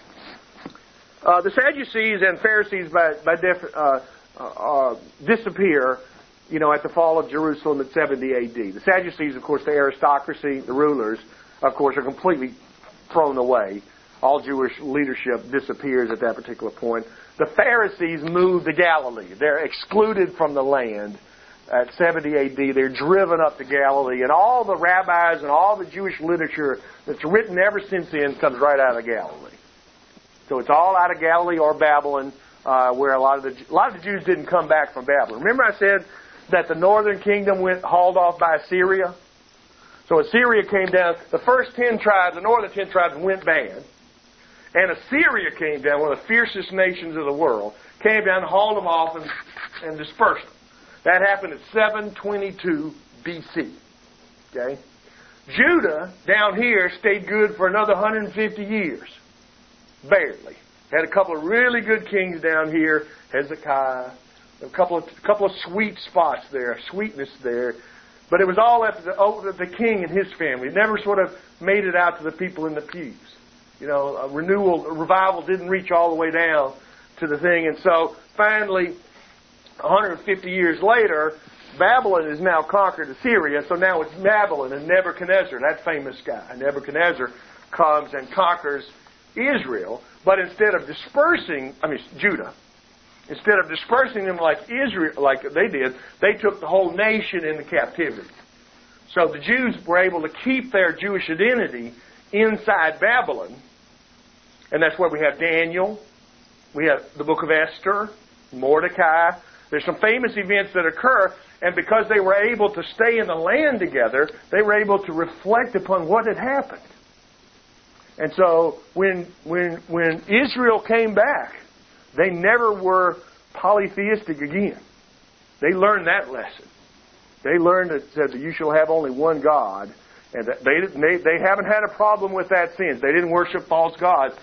Uh, the Sadducees and Pharisees by, by def, uh, uh, disappear, you know, at the fall of Jerusalem at seventy A D. The Sadducees, of course, the aristocracy, the rulers, of course, are completely thrown away. All Jewish leadership disappears at that particular point. The Pharisees move to Galilee. They're excluded from the land at seventy A D. They're driven up to Galilee. And all the rabbis and all the Jewish literature that's written ever since then comes right out of Galilee. So it's all out of Galilee or Babylon, uh, where a lot of the a lot of the Jews didn't come back from Babylon. Remember I said that the northern kingdom went hauled off by Assyria? So Assyria came down. The first ten tribes, the northern ten tribes, went banned. And Assyria came down, one of the fiercest nations of the world, came down and hauled them off and, and dispersed them. That happened at seven twenty-two B C. Okay? Judah, down here, stayed good for another one hundred fifty years. Barely. Had a couple of really good kings down here. Hezekiah. A couple of a couple of sweet spots there. Sweetness there. But it was all after the, oh, the king and his family. It never sort of made it out to the people in the pews. You know, a renewal, a revival didn't reach all the way down to the thing. And so, finally, one hundred fifty years later, Babylon has now conquered Assyria. So now it's Babylon and Nebuchadnezzar, that famous guy. Nebuchadnezzar comes and conquers Israel, but instead of dispersing, I mean Judah, instead of dispersing them like Israel, like they did, they took the whole nation into captivity. So the Jews were able to keep their Jewish identity inside Babylon, and that's where we have Daniel, we have the book of Esther, Mordecai. There's some famous events that occur, and because they were able to stay in the land together, they were able to reflect upon what had happened. And so when when when Israel came back, they never were polytheistic again. They learned that lesson. They learned that said that you shall have only one God, and that they they they haven't had a problem with that since. They didn't worship false gods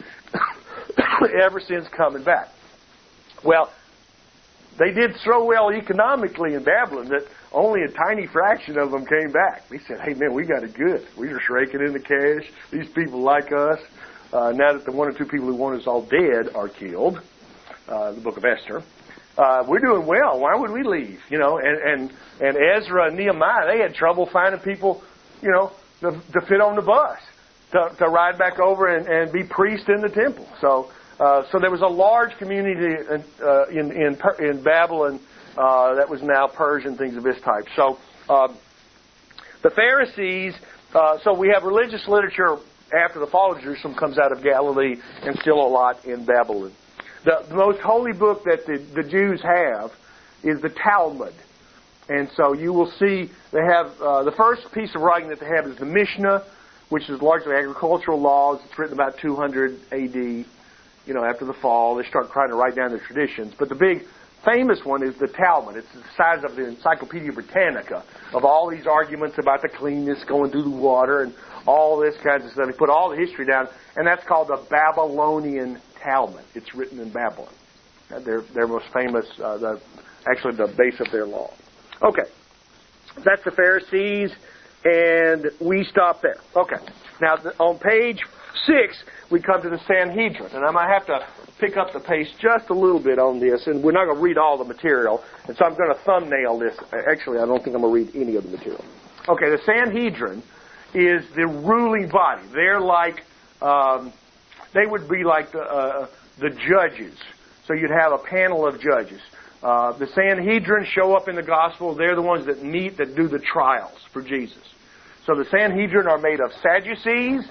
ever since coming back. Well, they did so well economically in Babylon that only a tiny fraction of them came back. They said, hey, man, we got it good. We were raking in the cash. These people like us. Uh, now that the one or two people who want us all dead are killed, uh, the book of Esther, uh, we're doing well. Why would we leave? You know, and, and, and Ezra and Nehemiah, they had trouble finding people, you know, to, to fit on the bus, to, to ride back over and, and be priests in the temple. So Uh, so there was a large community in uh, in, in, in Babylon uh, that was now Persian, things of this type. So uh, the Pharisees, uh, so we have religious literature after the fall of Jerusalem comes out of Galilee and still a lot in Babylon. The, the most holy book that the, the Jews have is the Talmud. And so you will see they have, uh, the first piece of writing that they have is the Mishnah, which is largely agricultural laws. It's written about two hundred A D You know, after the fall, they start trying to write down their traditions. But the big famous one is the Talmud. It's the size of the Encyclopedia Britannica of all these arguments about the cleanness going through the water and all this kinds of stuff. They put all the history down, and that's called the Babylonian Talmud. It's written in Babylon. Uh, their their most famous, uh, the, actually the base of their law. Okay, that's the Pharisees, and we stop there. Okay, now the, on page six, we come to the Sanhedrin, and I might have to pick up the pace just a little bit on this, and we're not going to read all the material, and so I'm going to thumbnail this. Actually, I don't think I'm going to read any of the material. Okay, the Sanhedrin is the ruling body. They're like, um, they would be like the, uh, the judges. So you'd have a panel of judges. Uh, the Sanhedrin show up in the gospel. They're the ones that meet, that do the trials for Jesus. So the Sanhedrin are made of Sadducees,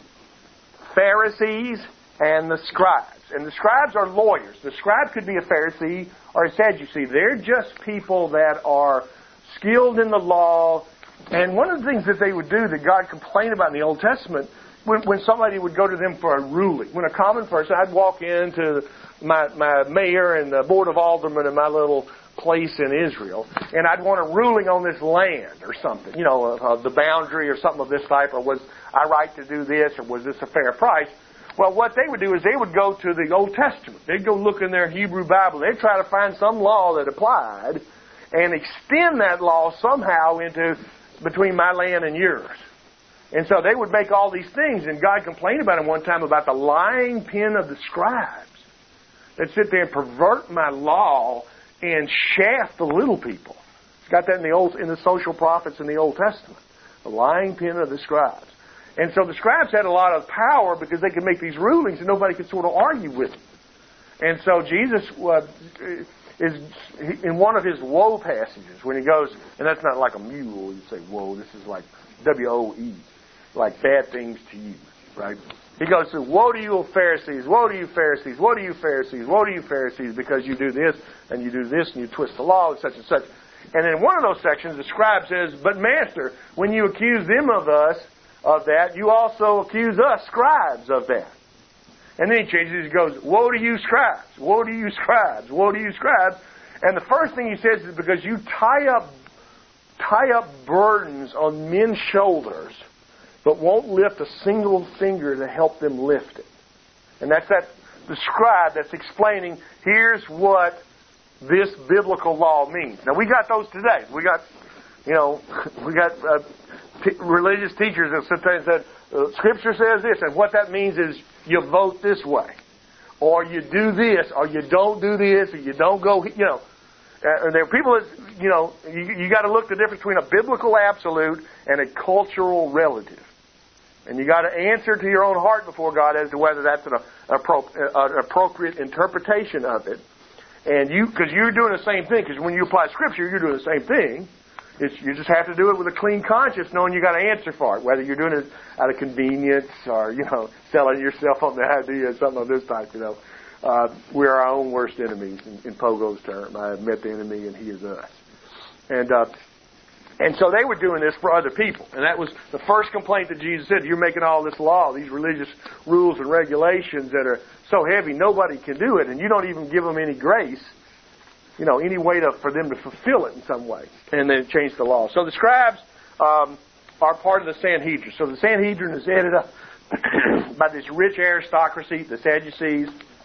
Pharisees, and the scribes. And the scribes are lawyers. The scribe could be a Pharisee or a Sadducee. They're just people that are skilled in the law. And one of the things that they would do that God complained about in the Old Testament, when, when somebody would go to them for a ruling, when a common person, I'd walk into my, my mayor and the board of aldermen in my little place in Israel, and I'd want a ruling on this land or something, you know, uh, the boundary or something of this type, or was I right to do this, or was this a fair price? Well, what they would do is they would go to the Old Testament. They'd go look in their Hebrew Bible. They'd try to find some law that applied and extend that law somehow into between my land and yours. And so they would make all these things, and God complained about them one time about the lying pen of the scribes that sit there and pervert my law and shaft the little people. It's got that in the old in the social prophets in the Old Testament. The lying pen of the scribes. And so the scribes had a lot of power because they could make these rulings and nobody could sort of argue with them. And so Jesus uh, is in one of his woe passages when he goes, and that's not like a mule, you say woe, this is like W O E, like bad things to you, right? He goes through, woe to you Pharisees, woe to you Pharisees, woe to you Pharisees, woe to you Pharisees, because you do this, and you do this, and you twist the law, and such and such. And in one of those sections, the scribe says, but Master, when you accuse them of us, of that, you also accuse us, scribes, of that. And then he changes, he goes, woe to you scribes, woe to you scribes, woe to you scribes. And the first thing he says is because you tie up, tie up burdens on men's shoulders, but won't lift a single finger to help them lift it. And that's that the scribe that's explaining, here's what this biblical law means. Now, we got those today. We got, you know, we got uh, t- religious teachers that sit there and said, uh, Scripture says this, and what that means is you vote this way, or you do this, or you don't do this, or you don't go, you know. Uh, there are people that, you know, you, you got to look the difference between a biblical absolute and a cultural relative. And you got to answer to your own heart before God as to whether that's an, an appropriate interpretation of it. And you, because you're doing the same thing, because when you apply Scripture, you're doing the same thing. It's, you just have to do it with a clean conscience, knowing you got to answer for it, whether you're doing it out of convenience or, you know, selling yourself on the idea or something of this type, you know. Uh, we're our own worst enemies, in, in Pogo's term. I have met the enemy and he is us. And, uh, and so they were doing this for other people. And that was the first complaint that Jesus said, you're making all this law, these religious rules and regulations that are so heavy, nobody can do it, and you don't even give them any grace, you know, any way to, for them to fulfill it in some way. And then change the law. So the scribes um, are part of the Sanhedrin. So the Sanhedrin is headed up by this rich aristocracy, the Sadducees.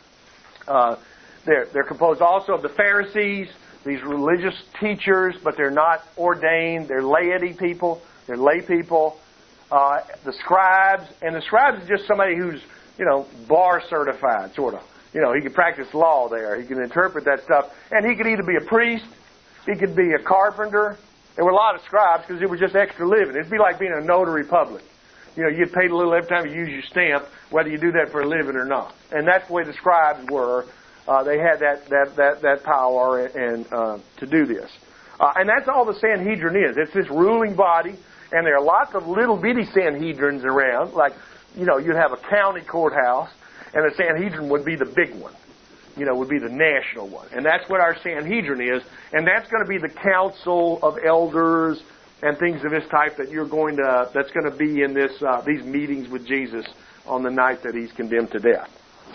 Uh, they're, they're composed also of the Pharisees, these religious teachers, but they're not ordained. They're laity people. They're lay people. Uh, the scribes, and the scribes is just somebody who's, you know, bar certified, sort of. You know, he can practice law there. He can interpret that stuff. And he could either be a priest, he could be a carpenter. There were a lot of scribes because it was just extra living. It'd be like being a notary public. You know, you get paid a little every time you use your stamp, whether you do that for a living or not. And that's the way the scribes were. Uh, they had that that that, that power and uh, to do this. Uh, and that's all the Sanhedrin is. It's this ruling body, and there are lots of little bitty Sanhedrins around. Like, you know, you'd have a county courthouse, and the Sanhedrin would be the big one. You know, would be the national one. And that's what our Sanhedrin is. And that's going to be the council of elders and things of this type that you're going to, that's going to be in this, uh, these meetings with Jesus on the night that he's condemned to death.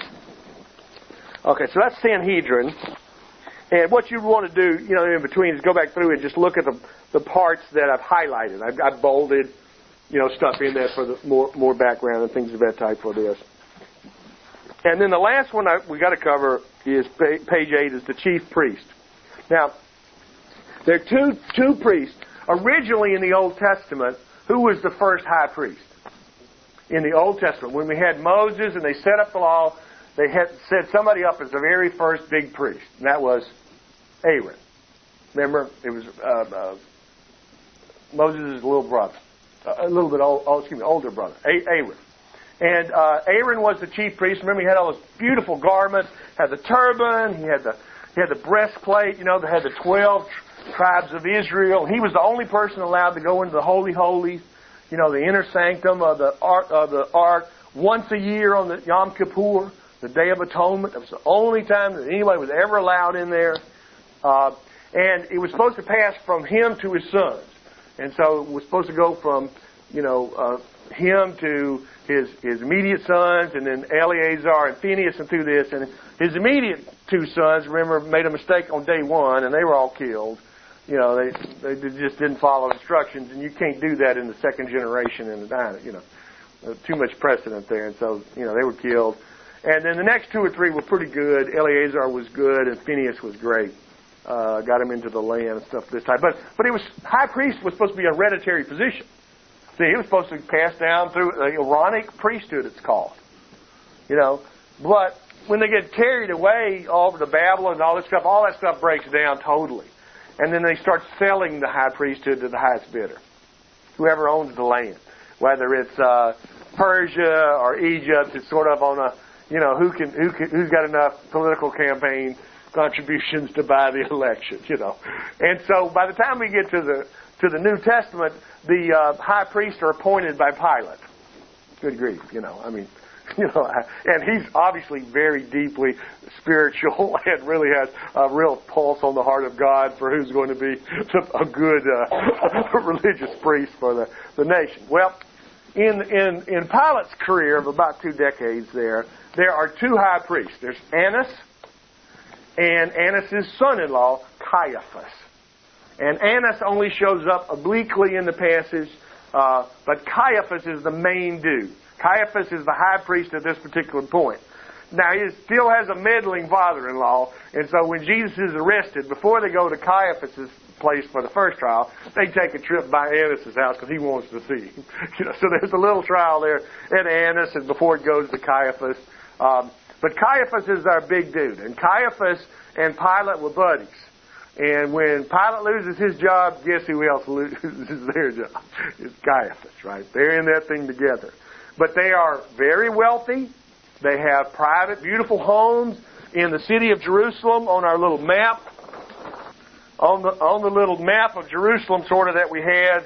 Okay, so that's Sanhedrin. And what you want to do, you know, in between is go back through and just look at the, the parts that I've highlighted. I've, I've bolded, you know, stuff in there for the more, more background and things of that type for this. And then the last one I, we got to cover is page eight, is the chief priest. Now, there are two two priests. Originally in the Old Testament, who was the first high priest? In the Old Testament, when we had Moses and they set up the law, they had set somebody up as the very first big priest, and that was Aaron. Remember, it was uh, uh, Moses' little brother, uh, a little bit old, oh, excuse me, older brother, a- Aaron. And uh, Aaron was the chief priest. Remember, he had all those beautiful garments, had the turban, he had the he had the breastplate. You know, they had the twelve tribes of Israel. He was the only person allowed to go into the Holy Holies, you know, the inner sanctum of the ark, of the ark, once a year on the Yom Kippur, the Day of Atonement. That was the only time that anybody was ever allowed in there. Uh, and it was supposed to pass from him to his sons. And so it was supposed to go from, you know, uh, him to his his immediate sons, and then Eleazar and Phinehas, and through this. And his immediate two sons, remember, made a mistake on day one, and they were all killed. You know, they they just didn't follow instructions, and you can't do that in the second generation in the dynasty. You know, uh, too much precedent there, and so you know they were killed. And then the next two or three were pretty good. Eleazar was good, and Phinehas was great. Uh, got him into the land and stuff this time. But but it was high priest was supposed to be a hereditary position. See, he was supposed to be passed down through the Aaronic priesthood, it's called. You know, but when they get carried away over to Babylon and all this stuff, all that stuff breaks down totally. And then they start selling the high priesthood to the highest bidder, whoever owns the land. Whether it's uh, Persia or Egypt, it's sort of on a, you know, who can who can, who's got enough political campaign contributions to buy the election, you know. And so by the time we get to the to the New Testament, the uh, high priests are appointed by Pilate. Good grief, you know. I mean, you know, and he's obviously very deeply spiritual and really has a real pulse on the heart of God for who's going to be a good uh, religious priest for the, the nation. Well, in in in Pilate's career of about two decades, there there are two high priests. There's Annas and Annas' son-in-law, Caiaphas. And Annas only shows up obliquely in the passage, uh, but Caiaphas is the main dude. Caiaphas is the high priest at this particular point. Now, he still has a meddling father-in-law, and so when Jesus is arrested, before they go to Caiaphas' place for the first trial, they take a trip by Annas' house because he wants to see him. You know, so there's a little trial there at Annas, and before it goes to Caiaphas. Um, but Caiaphas is our big dude, and Caiaphas and Pilate were buddies. And when Pilate loses his job, guess who else loses their job? It's Caiaphas, right? They're in that thing together. But they are very wealthy. They have private, beautiful homes in the city of Jerusalem. On our little map, on the on the little map of Jerusalem, sort of that we had,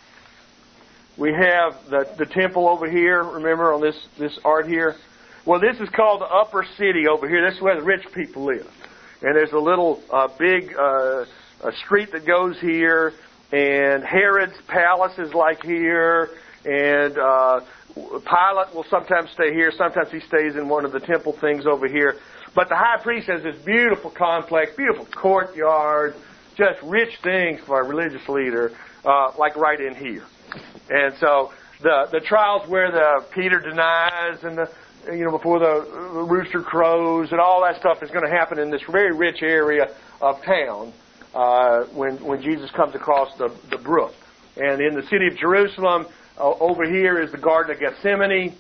we have the the temple over here. Remember on this this art here? Well, this is called the Upper City over here. This is where the rich people live. And there's a little uh, big uh, a street that goes here, and Herod's palace is like here, and uh, Pilate will sometimes stay here. Sometimes he stays in one of the temple things over here. But the high priest has this beautiful complex, beautiful courtyard, just rich things for a religious leader, uh, like right in here. And so the the trials where the Peter denies and the you know, before the rooster crows and all that stuff is going to happen in this very rich area of town uh, when when Jesus comes across the, the brook. And in the city of Jerusalem, uh, over here is the Garden of Gethsemane,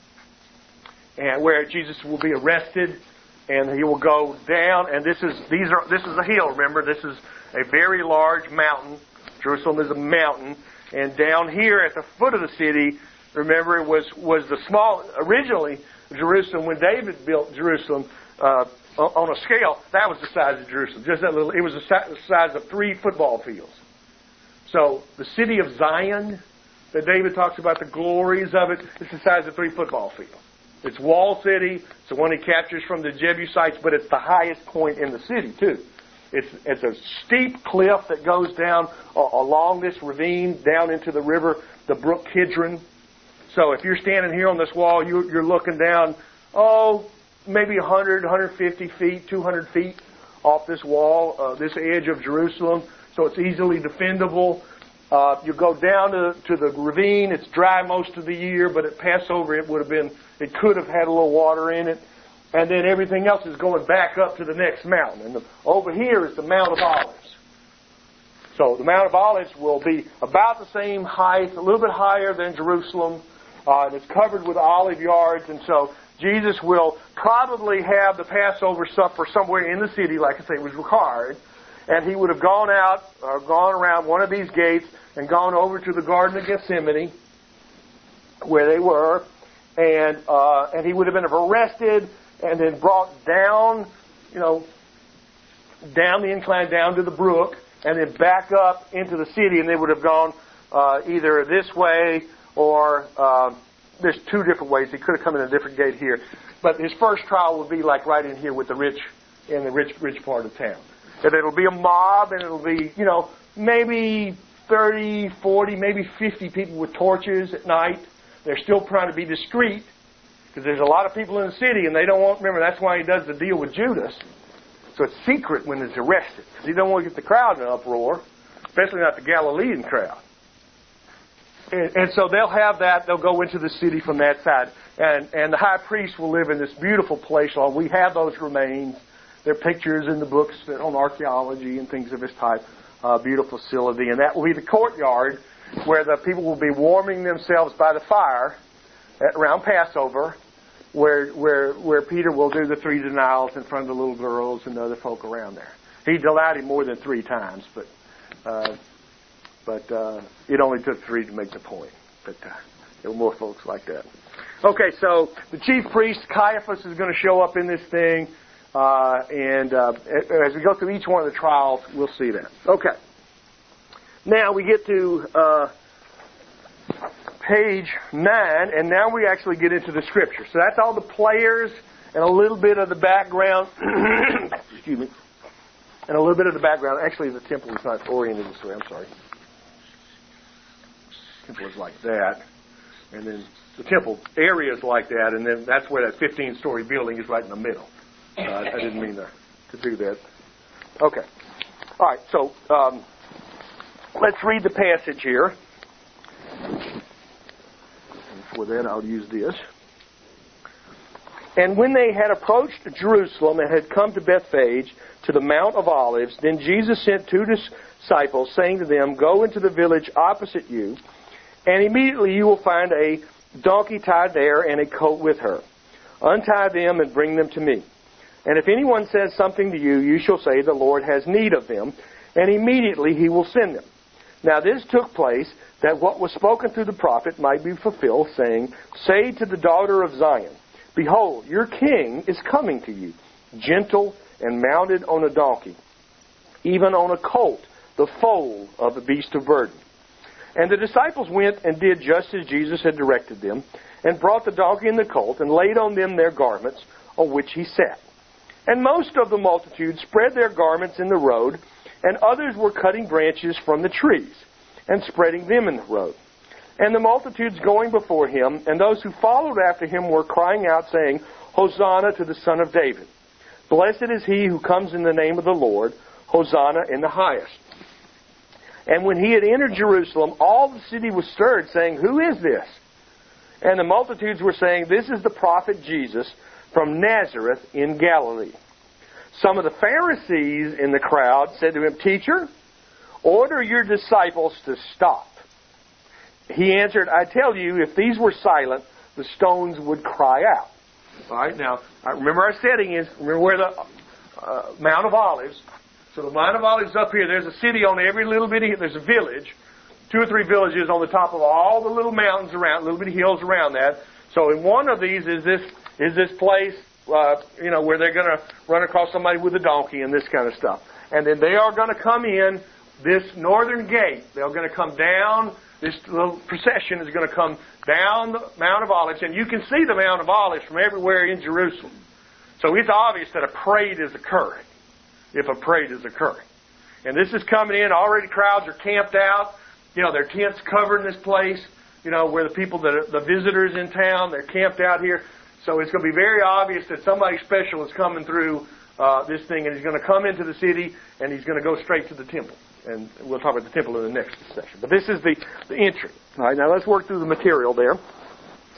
and where Jesus will be arrested, and he will go down. And this is these are this is a hill. Remember, this is a very large mountain. Jerusalem is a mountain, and down here at the foot of the city, remember, it was, was the small, originally, Jerusalem, when David built Jerusalem uh, on a scale, that was the size of Jerusalem. Just that little, it was the size of three football fields. So the city of Zion, that David talks about, the glories of it, it's the size of three football fields. It's walled city. It's the one he captures from the Jebusites, but it's the highest point in the city, too. It's, it's a steep cliff that goes down uh, along this ravine, down into the river, the brook Kidron. So if you're standing here on this wall, you, you're looking down, oh, maybe one hundred, one hundred fifty feet, two hundred feet off this wall, uh, this edge of Jerusalem. So it's easily defendable. Uh, you go down to, to the ravine. It's dry most of the year, but at Passover it would have been, it could have had a little water in it. and then everything else is going back up to the next mountain. And the, over here is the Mount of Olives. So the Mount of Olives will be about the same height, a little bit higher than Jerusalem, uh, and it's covered with olive yards. And so Jesus will probably have the Passover supper somewhere in the city, like I say, it was required. And he would have gone out, or gone around one of these gates, and gone over to the Garden of Gethsemane, where they were, and uh, and he would have been arrested and then brought down, you know, down the incline, down to the brook, and then back up into the city, and they would have gone uh, either this way or uh, there's two different ways. He could have come in a different gate here, but his first trial would be like right in here with the rich, in the rich, rich part of town. And it'll be a mob, and it'll be, you know, maybe thirty, forty, maybe fifty people with torches at night. They're still trying to be discreet because there's a lot of people in the city, and they don't want. Remember, that's why he does the deal with Judas. So it's secret when he's arrested, because he don't want to get the crowd in an uproar, especially not the Galilean crowd. And, and so they'll have that. They'll go into the city from that side, and and the high priest will live in this beautiful place. We have those remains. There are pictures in the books on archaeology and things of this type. Uh, beautiful facility, and that will be the courtyard where the people will be warming themselves by the fire at, around Passover, where where where Peter will do the three denials in front of the little girls and the other folk around there. He denied him more than three times, but uh, but uh, it only took three to make the point. But uh, there were more folks like that. Okay, so the chief priest Caiaphas is going to show up in this thing. Uh, and uh, as we go through each one of the trials, we'll see that. Okay. Now we get to uh, page nine, and now we actually get into the Scripture. So that's all the players and a little bit of the background. Excuse me. And a little bit of the background. Actually, the temple is not oriented this way. I'm sorry. The temple is like that. And then the temple area is like that, and then that's where that fifteen-story building is right in the middle. Uh, I didn't mean to, to do that. Okay. All right, so um, let's read the passage here. And for that, I'll use this. And when they had approached Jerusalem and had come to Bethphage, to the Mount of Olives, then Jesus sent two disciples, saying to them, "Go into the village opposite you, and immediately you will find a donkey tied there and a coat with her. Untie them and bring them to me. And if anyone says something to you, you shall say, 'The Lord has need of them,' and immediately he will send them." Now this took place, that what was spoken through the prophet might be fulfilled, saying, "Say to the daughter of Zion, Behold, your king is coming to you, gentle and mounted on a donkey, even on a colt, the foal of a beast of burden." And the disciples went and did just as Jesus had directed them, and brought the donkey and the colt, and laid on them their garments, on which he sat. And most of the multitude spread their garments in the road, and others were cutting branches from the trees, and spreading them in the road. And the multitudes going before him, and those who followed after him, were crying out, saying, "Hosanna to the Son of David. Blessed is he who comes in the name of the Lord. Hosanna in the highest." And when he had entered Jerusalem, all the city was stirred, saying, "Who is this?" And the multitudes were saying, "This is the prophet Jesus from Nazareth in Galilee." Some of the Pharisees in the crowd said to him, "Teacher, order your disciples to stop." He answered, "I tell you, if these were silent, the stones would cry out." All right, now, remember our setting is, remember where the uh, Mount of Olives. So the Mount of Olives up here, there's a city on every little bitty, there's a village, two or three villages on the top of all the little mountains around, little bitty hills around that. So in one of these is this is this place, uh, you know, where they're going to run across somebody with a donkey and this kind of stuff. And then they are going to come in this northern gate. They're going to come down. This little procession is going to come down the Mount of Olives, and you can see the Mount of Olives from everywhere in Jerusalem. So it's obvious that a parade is occurring, if a parade is occurring. And this is coming in. Already crowds are camped out. You know, their tents covered in this place. You know, where the people, that are, the visitors in town, they're camped out here. So it's going to be very obvious that somebody special is coming through uh, this thing, and he's going to come into the city, and he's going to go straight to the temple. And we'll talk about the temple in the next session. But this is the, the entry. All right, now let's work through the material there.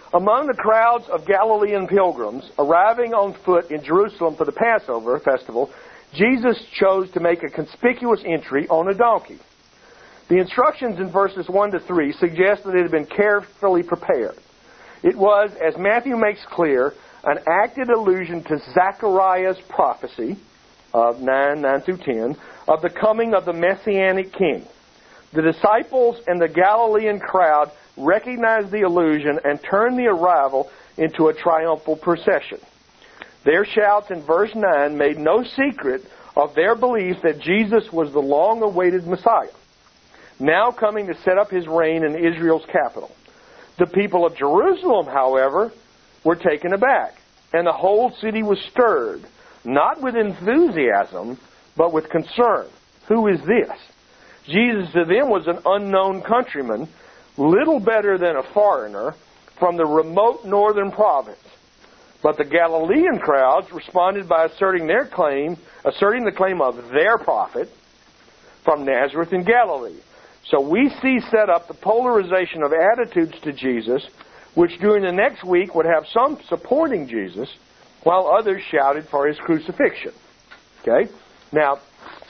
Among the crowds of Galilean pilgrims arriving on foot in Jerusalem for the Passover festival, Jesus chose to make a conspicuous entry on a donkey. The instructions in verses one to three suggest that it had been carefully prepared. It was, as Matthew makes clear, an acted allusion to Zechariah's prophecy of nine, nine through ten, of the coming of the Messianic King. The disciples and the Galilean crowd recognized the allusion and turned the arrival into a triumphal procession. Their shouts in verse nine made no secret of their belief that Jesus was the long-awaited Messiah, now coming to set up his reign in Israel's capital. The people of Jerusalem, however, were taken aback, and the whole city was stirred, not with enthusiasm, but with concern. Who is this? Jesus to them was an unknown countryman, little better than a foreigner from the remote northern province. But the Galilean crowds responded by asserting their claim, asserting the claim of their prophet from Nazareth in Galilee. So we see set up the polarization of attitudes to Jesus, which during the next week would have some supporting Jesus, while others shouted for his crucifixion. Okay? Now,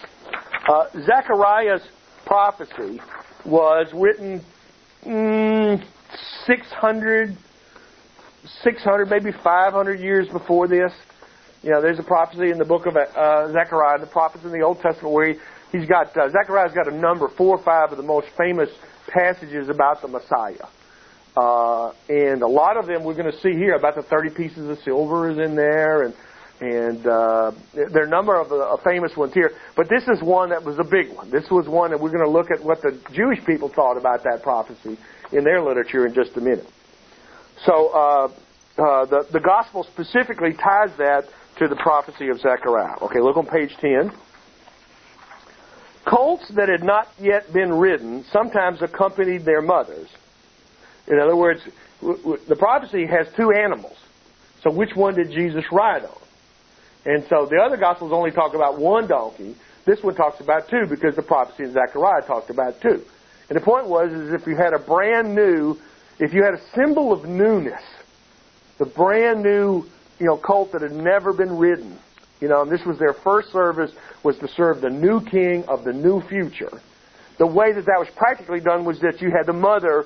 uh, Zechariah's prophecy was written mm, six hundred, six hundred, maybe five hundred years before this. You know, there's a prophecy in the book of uh, Zechariah, the prophets in the Old Testament, where he, he's got, uh, Zechariah's got a number, four or five of the most famous passages about the Messiah. Uh, and a lot of them we're going to see here. About the thirty pieces of silver is in there, and and uh, there are a number of uh, famous ones here. But this is one that was a big one. This was one that we're going to look at what the Jewish people thought about that prophecy in their literature in just a minute. So uh, uh, the, the Gospel specifically ties that to the prophecy of Zechariah. Okay, look on page ten. Colts that had not yet been ridden sometimes accompanied their mothers. In other words, w- w- the prophecy has two animals. So which one did Jesus ride on? And so the other Gospels only talk about one donkey. This one talks about two because the prophecy in Zechariah talked about two. And the point was, is if you had a brand new, if you had a symbol of newness, the brand new, you know, colt that had never been ridden, you know, and this was their first service, was to serve the new king of the new future. The way that that was practically done was that you had the mother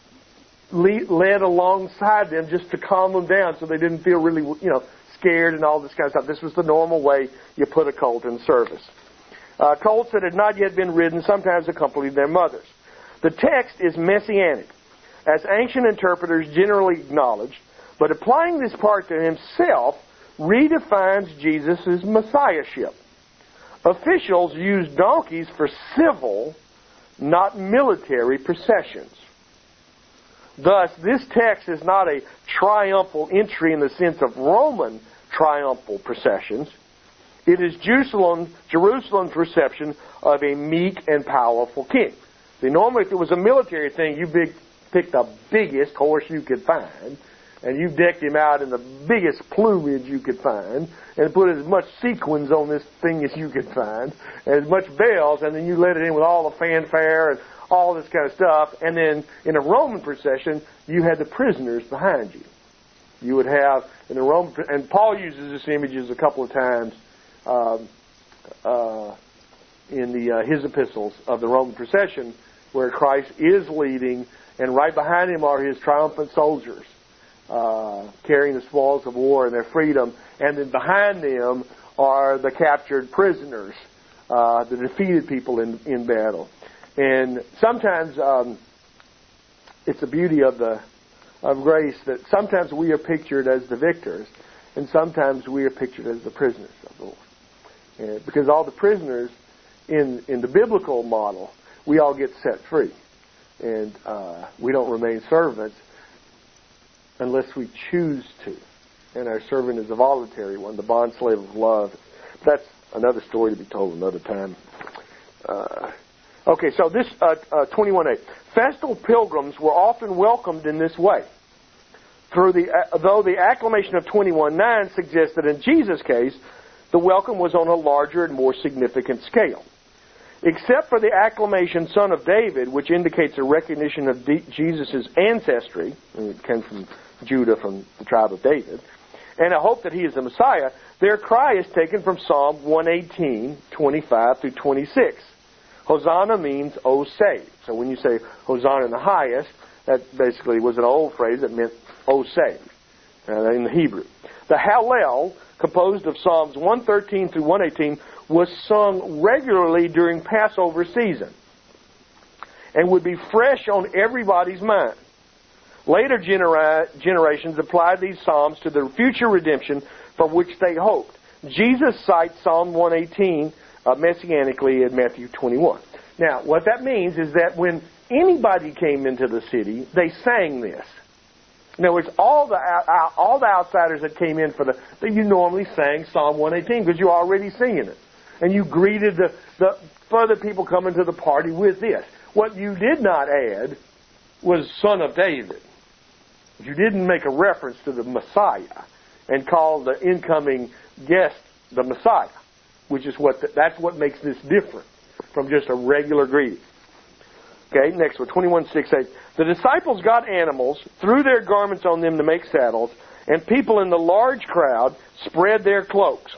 led alongside them just to calm them down so they didn't feel really, you know, scared and all this kind of stuff. This was the normal way you put a colt in service. Uh, colts that had not yet been ridden sometimes accompanied their mothers. The text is messianic, as ancient interpreters generally acknowledged, but applying this part to himself redefines Jesus' messiahship. Officials used donkeys for civil, not military processions. Thus, this text is not a triumphal entry in the sense of Roman triumphal processions. It is Jerusalem, Jerusalem's reception of a meek and powerful king. See, normally if it was a military thing, you big, picked the biggest horse you could find, and you decked him out in the biggest plumage you could find, and put as much sequins on this thing as you could find, and as much bells, and then you let it in with all the fanfare and all this kind of stuff. And then in a Roman procession, you had the prisoners behind you. You would have in the Roman, and Paul uses this images a couple of times um, uh, in the uh, his epistles of the Roman procession, where Christ is leading, and right behind him are his triumphant soldiers uh, carrying the spoils of war and their freedom, and then behind them are the captured prisoners, uh, the defeated people in in battle. And sometimes um, it's the beauty of the of grace that sometimes we are pictured as the victors, and sometimes we are pictured as the prisoners of the Lord. And because all the prisoners in in the biblical model, we all get set free, and uh, we don't remain servants unless we choose to. And our servant is a voluntary one, the bond slave of love. That's another story to be told another time. Uh, Okay, so this uh, uh, twenty-one eight. Festal pilgrims were often welcomed in this way. Through the, uh, though the acclamation of twenty-one nine suggests that in Jesus' case, the welcome was on a larger and more significant scale. Except for the acclamation "Son of David," which indicates a recognition of D- Jesus' ancestry, and it came from Judah, from the tribe of David, and a hope that he is the Messiah, their cry is taken from Psalm one eighteen, twenty-five through twenty-six. Hosanna means, "O save." So when you say Hosanna in the highest, that basically was an old phrase that meant, "O save," uh, in the Hebrew. The Hallel, composed of Psalms one thirteen through one eighteen, was sung regularly during Passover season and would be fresh on everybody's mind. Later genera- generations applied these psalms to the future redemption for which they hoped. Jesus cites Psalm one eighteen uh, messianically in Matthew twenty-one. Now, what that means is that when anybody came into the city, they sang this. In other words, all the uh, all the outsiders that came in for the, that you normally sang Psalm one eighteen because you're already singing it. And you greeted the, the further people coming to the party with this. What you did not add was "Son of David." You didn't make a reference to the Messiah and call the incoming guest the Messiah, which is what the, that's what makes this different from just a regular greeting. Okay, next one, twenty-one six eight. The disciples got animals, threw their garments on them to make saddles, and people in the large crowd spread their cloaks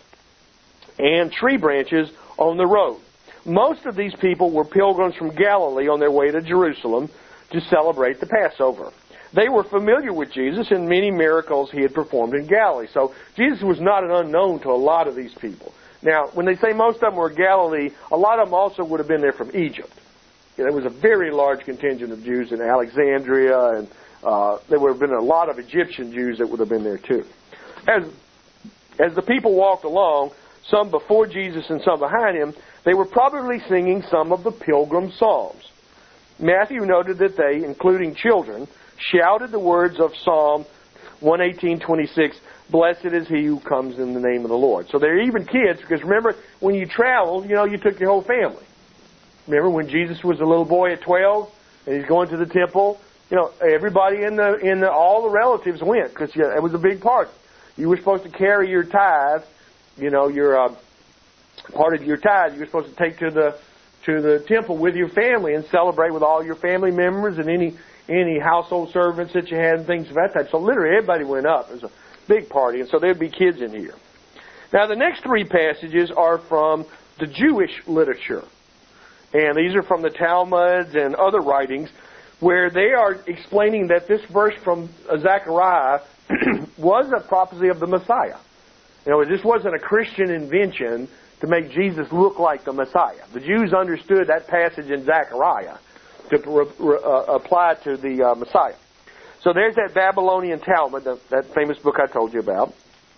and tree branches on the road. Most of these people were pilgrims from Galilee on their way to Jerusalem to celebrate the Passover. They were familiar with Jesus and many miracles he had performed in Galilee. So Jesus was not an unknown to a lot of these people. Now, when they say most of them were Galilee, a lot of them also would have been there from Egypt. You know, there was a very large contingent of Jews in Alexandria, and uh, there would have been a lot of Egyptian Jews that would have been there too. As, as the people walked along, some before Jesus and some behind him, they were probably singing some of the pilgrim psalms. Matthew noted that they, including children, shouted the words of Psalm one eighteen twenty-six, "Blessed is he who comes in the name of the Lord." So there are even kids, because remember, when you traveled, you know, you took your whole family. Remember when Jesus was a little boy at twelve, and he's going to the temple? You know, everybody in the, in the, all the relatives went, because yeah, it was a big party. You were supposed to carry your tithe, you know, your uh, part of your tithe you were supposed to take to the to the temple with your family and celebrate with all your family members and any any household servants that you had and things of that type. So literally everybody went up. It was a big party, and so there'd be kids in here. Now the next three passages are from the Jewish literature, and these are from the Talmuds and other writings, where they are explaining that this verse from Zechariah was a prophecy of the Messiah. You know, this wasn't a Christian invention to make Jesus look like the Messiah. The Jews understood that passage in Zechariah to re, re, uh, apply to the uh, Messiah. So there's that Babylonian Talmud, that, that famous book I told you about.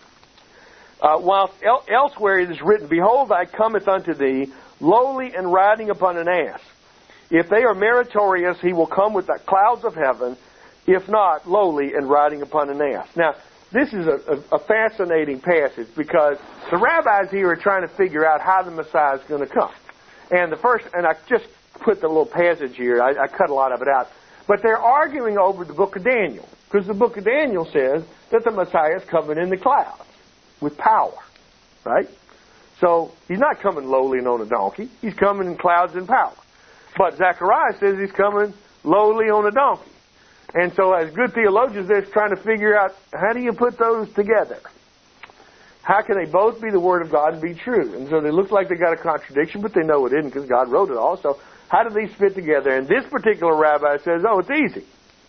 Uh, while el- elsewhere it is written, "Behold, I cometh unto thee, lowly and riding upon an ass. If they are meritorious, he will come with the clouds of heaven. If not, lowly and riding upon an ass." Now, this is a, a, a fascinating passage, because the rabbis here are trying to figure out how the Messiah is going to come. And the first, and I just put the little passage here, I, I cut a lot of it out, but they're arguing over the book of Daniel, because the book of Daniel says that the Messiah is coming in the clouds with power, right? So he's not coming lowly and on a donkey, he's coming in clouds and power. But Zechariah says he's coming lowly on a donkey. And so as good theologians, they're trying to figure out, how do you put those together? How can they both be the Word of God and be true? And so they look like they got a contradiction, but they know it isn't, because God wrote it all. So how do these fit together? And this particular rabbi says, oh, it's easy.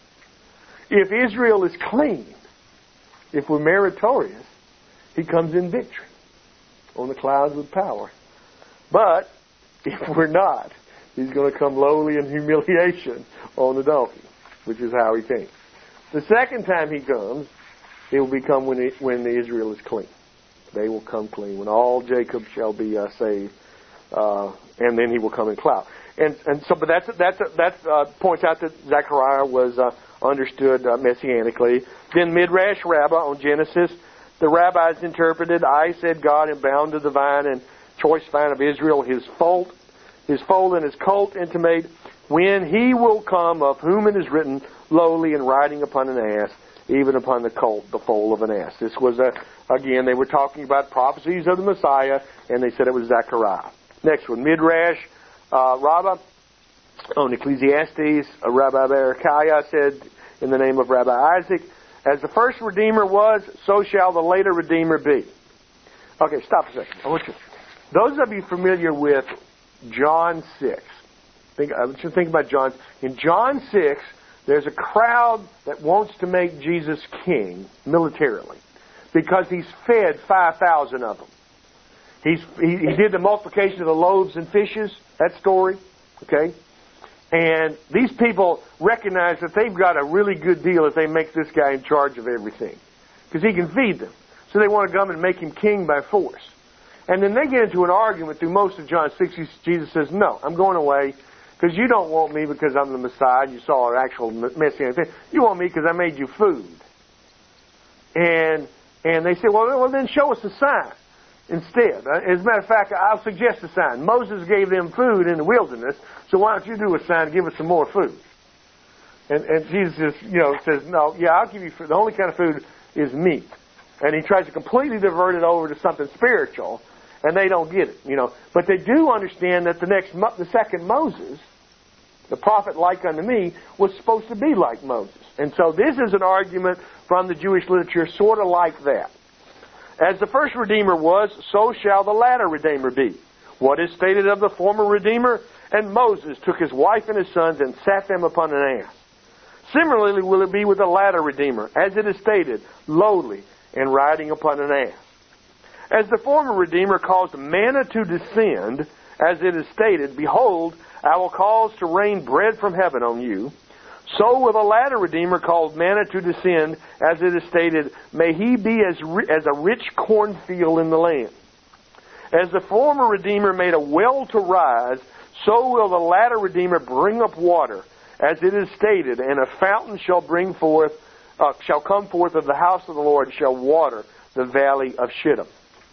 If Israel is clean, if we're meritorious, he comes in victory on the clouds with power. But if we're not, he's going to come lowly in humiliation on the donkey, which is how he came. The second time he comes, he will become when, he, when the Israel is clean. They will come clean, when all Jacob shall be uh, saved, uh, and then he will come in cloud. And and so, but that's that's that uh, points out that Zechariah was uh, understood uh, messianically. Then Midrash Rabbah on Genesis, the rabbis interpreted, "I said God and bound to the vine and choice vine of Israel, his fold, his fold and his colt intimate, when he will come, of whom it is written, lowly and riding upon an ass, even upon the colt, the foal of an ass." This was a, again, they were talking about prophecies of the Messiah, and they said it was Zechariah. Next one, Midrash uh, Rabbah on Ecclesiastes, uh, Rabbi Berechiah said in the name of Rabbi Isaac, as the first Redeemer was, so shall the later Redeemer be. Okay, stop a second. I want you, those of you familiar with John six, think, I want you to think about John. In John six, there's a crowd that wants to make Jesus king militarily because he's fed five thousand of them. He's, he, he did the multiplication of the loaves and fishes, that story, okay? And these people recognize that they've got a really good deal if they make this guy in charge of everything, because he can feed them. So they want to come and make him king by force. And then they get into an argument through most of John six. Jesus says, no, I'm going away because you don't want me because I'm the Messiah. You saw an actual messianic thing. You want me because I made you food. And and they say, well, well, then show us a sign instead. As a matter of fact, I'll suggest a sign. Moses gave them food in the wilderness, so why don't you do a sign and give us some more food? And, and Jesus, you know, says, no, yeah, I'll give you food. The only kind of food is meat. And he tries to completely divert it over to something spiritual, and they don't get it, you know. But they do understand that the next, the second Moses, the prophet like unto me, was supposed to be like Moses. And so this is an argument from the Jewish literature sort of like that. As the first Redeemer was, so shall the latter Redeemer be. What is stated of the former Redeemer? And Moses took his wife and his sons and sat them upon an ass. Similarly will it be with the latter Redeemer, as it is stated, lowly and riding upon an ass. As the former Redeemer caused manna to descend, as it is stated, behold, I will cause to rain bread from heaven on you. So will the latter Redeemer cause manna to descend, as it is stated, may he be as, ri- as a rich cornfield in the land. As the former Redeemer made a well to rise, so will the latter Redeemer bring up water, as it is stated, and a fountain shall bring forth, uh, shall come forth of the house of the Lord, shall water the valley of Shittim.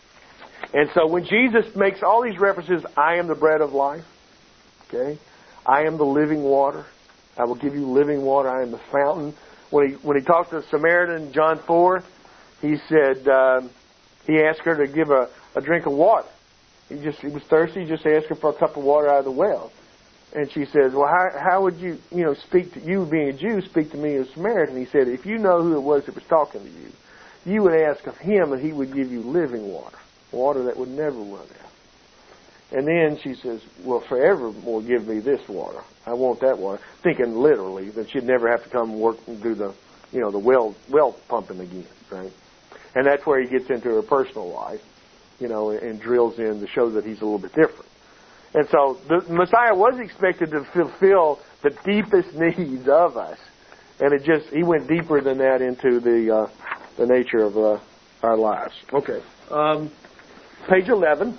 And so when Jesus makes all these references, I am the bread of life, okay, I am the living water, I will give you living water, I am the fountain. When he when he talked to the Samaritan in John four, he said, uh, he asked her to give a, a drink of water. He just he was thirsty, he just asked her for a cup of water out of the well. And she says, well, how, how would you, you know, speak to, you being a Jew, speak to me as a Samaritan? He said, if you know who it was that was talking to you, you would ask of him and he would give you living water, water that would never run out. And then she says, well, forevermore give me this water. I want that water. Thinking literally that she'd never have to come work and do the, you know, the well, well pumping again, right? And that's where he gets into her personal life, you know, and drills in to show that he's a little bit different. And so the Messiah was expected to fulfill the deepest needs of us. And it just, he went deeper than that into the, uh, the nature of uh, our lives. Okay. Um, page eleven.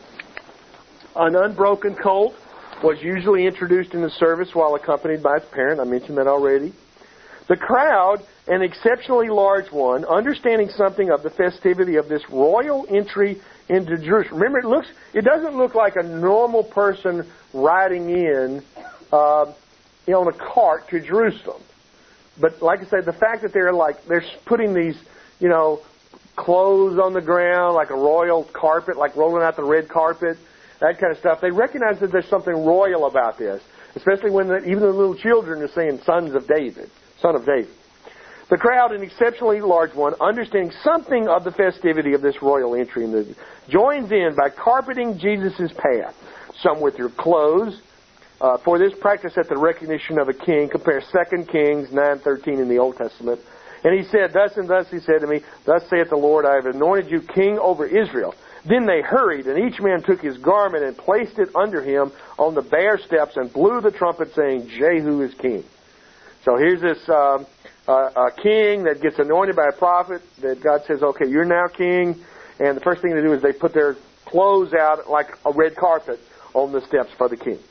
An unbroken colt was usually introduced in the service while accompanied by its parent. I mentioned that already. The crowd, an exceptionally large one, understanding something of the festivity of this royal entry into Jerusalem. Remember, it looks, it doesn't look like a normal person riding in uh, you know, on a cart to Jerusalem. But like I said, the fact that they're like they're putting these, you know, clothes on the ground like a royal carpet, like rolling out the red carpet, that kind of stuff. They recognize that there's something royal about this, especially when the, even the little children are saying, "Sons of David, Son of David." The crowd, an exceptionally large one, understanding something of the festivity of this royal entry, in the, joins in by carpeting Jesus' path, some with their clothes. Uh, for this practice at the recognition of a king, compare Second Kings nine thirteen in the Old Testament. And he said, thus and thus he said to me, thus saith the Lord, I have anointed you king over Israel. Then they hurried, and each man took his garment and placed it under him on the bare steps and blew the trumpet, saying, Jehu is king. So here's this um, uh, a king that gets anointed by a prophet, that God says, okay, you're now king. And the first thing they do is they put their clothes out like a red carpet on the steps for the king.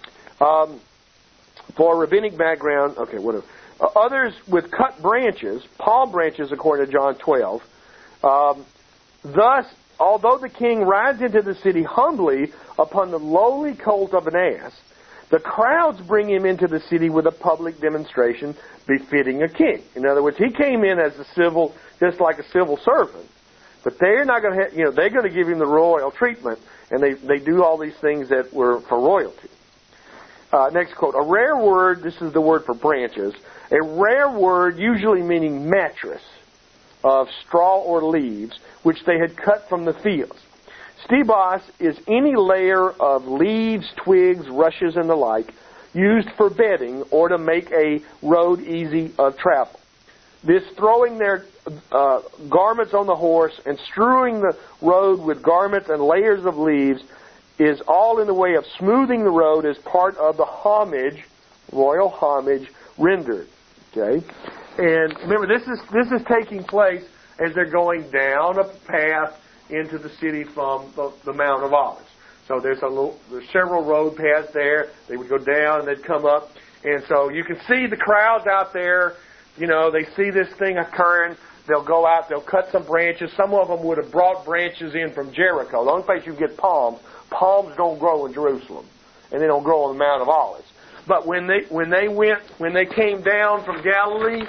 Um, for rabbinic background, okay, whatever. Uh, others with cut branches, palm branches, according to John twelve. Um, thus, although the king rides into the city humbly upon the lowly colt of an ass, the crowds bring him into the city with a public demonstration befitting a king. In other words, he came in as a civil, just like a civil servant, but they're not going to, you know, they're going to give him the royal treatment, and they they do all these things that were for royalty. Uh, next quote. A rare word, this is the word for branches, a rare word usually meaning mattress of straw or leaves, which they had cut from the fields. Stebos is any layer of leaves, twigs, rushes, and the like, used for bedding or to make a road easy of travel. This throwing their uh, garments on the horse and strewing the road with garments and layers of leaves is all in the way of smoothing the road as part of the homage, royal homage, rendered. Okay? And remember, this is this is taking place as they're going down a path into the city from the, the Mount of Olives. So there's a little, there's several road paths there. They would go down and they'd come up. And so you can see the crowds out there. You know, they see this thing occurring. They'll go out, they'll cut some branches. Some of them would have brought branches in from Jericho. The only place you get palms, palms don't grow in Jerusalem. And they don't grow on the Mount of Olives. But when they when they went when they came down from Galilee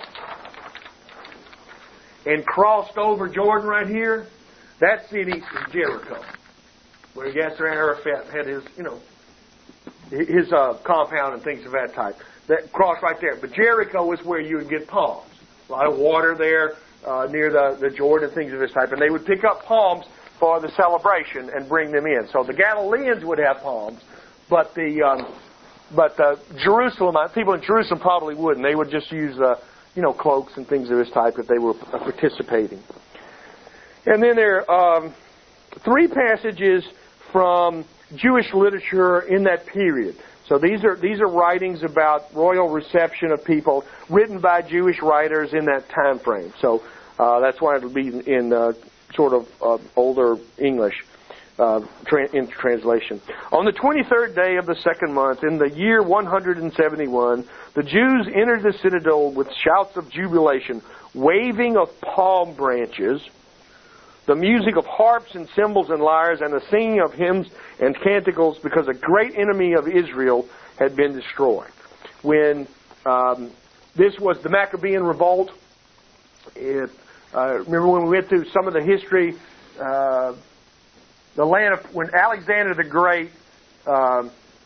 and crossed over Jordan right here, that city is Jericho, where Yasser Arafat had his, you know, his uh, compound and things of that type. That cross right there. But Jericho is where you would get palms. A lot of water there uh, near the, the Jordan and things of this type. And they would pick up palms for the celebration and bring them in. So the Galileans would have palms, but the um, but the Jerusalem people in Jerusalem probably wouldn't. They would just use uh, you know cloaks and things of this type if they were participating. And then there are um, three passages from Jewish literature in that period. So these are these are writings about royal reception of people written by Jewish writers in that time frame. So uh, that's why it'll be in, in uh, sort of uh, older English uh, tra- in translation. On the twenty-third day of the second month, in the year one hundred seventy-one, the Jews entered the citadel with shouts of jubilation, waving of palm branches, the music of harps and cymbals and lyres, and the singing of hymns and canticles, because a great enemy of Israel had been destroyed. When um, this was the Maccabean revolt, it, uh, remember when we went through some of the history, uh, the land of, when Alexander the Great, um,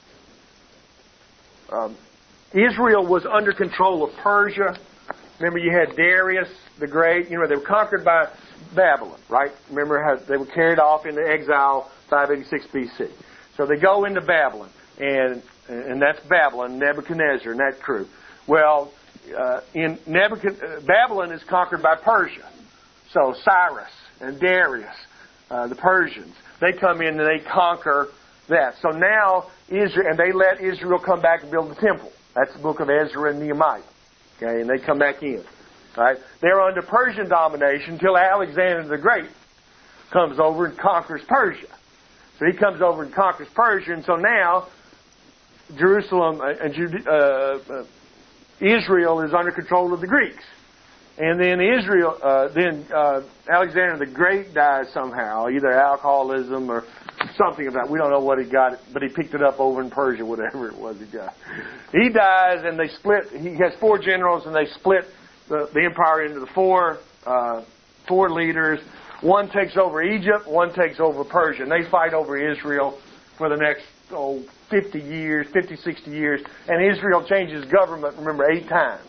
um, Israel was under control of Persia. Remember you had Darius the Great, you know, they were conquered by Babylon, right? Remember how they were carried off into exile, five eighty-six B C. So they go into Babylon, and and that's Babylon, Nebuchadnezzar and that crew. Well, uh, in Nebuchadnezzar, Babylon is conquered by Persia. So Cyrus and Darius, uh, the Persians, they come in and they conquer that. So now Israel, and they let Israel come back and build the temple. That's the book of Ezra and Nehemiah. Okay, and they come back in. Right? They're under Persian domination until Alexander the Great comes over and conquers Persia. So he comes over and conquers Persia, and so now Jerusalem and uh, uh, Israel is under control of the Greeks. And then Israel, uh, then uh, Alexander the Great dies somehow, either alcoholism or something of that. We don't know what he got, but he picked it up over in Persia, whatever it was he got. He dies, and they split. He has four generals, and they split The, the empire into the four uh, four leaders. One takes over Egypt, one takes over Persia. And they fight over Israel for the next oh, fifty years, fifty, sixty years. And Israel changes government, remember, eight times.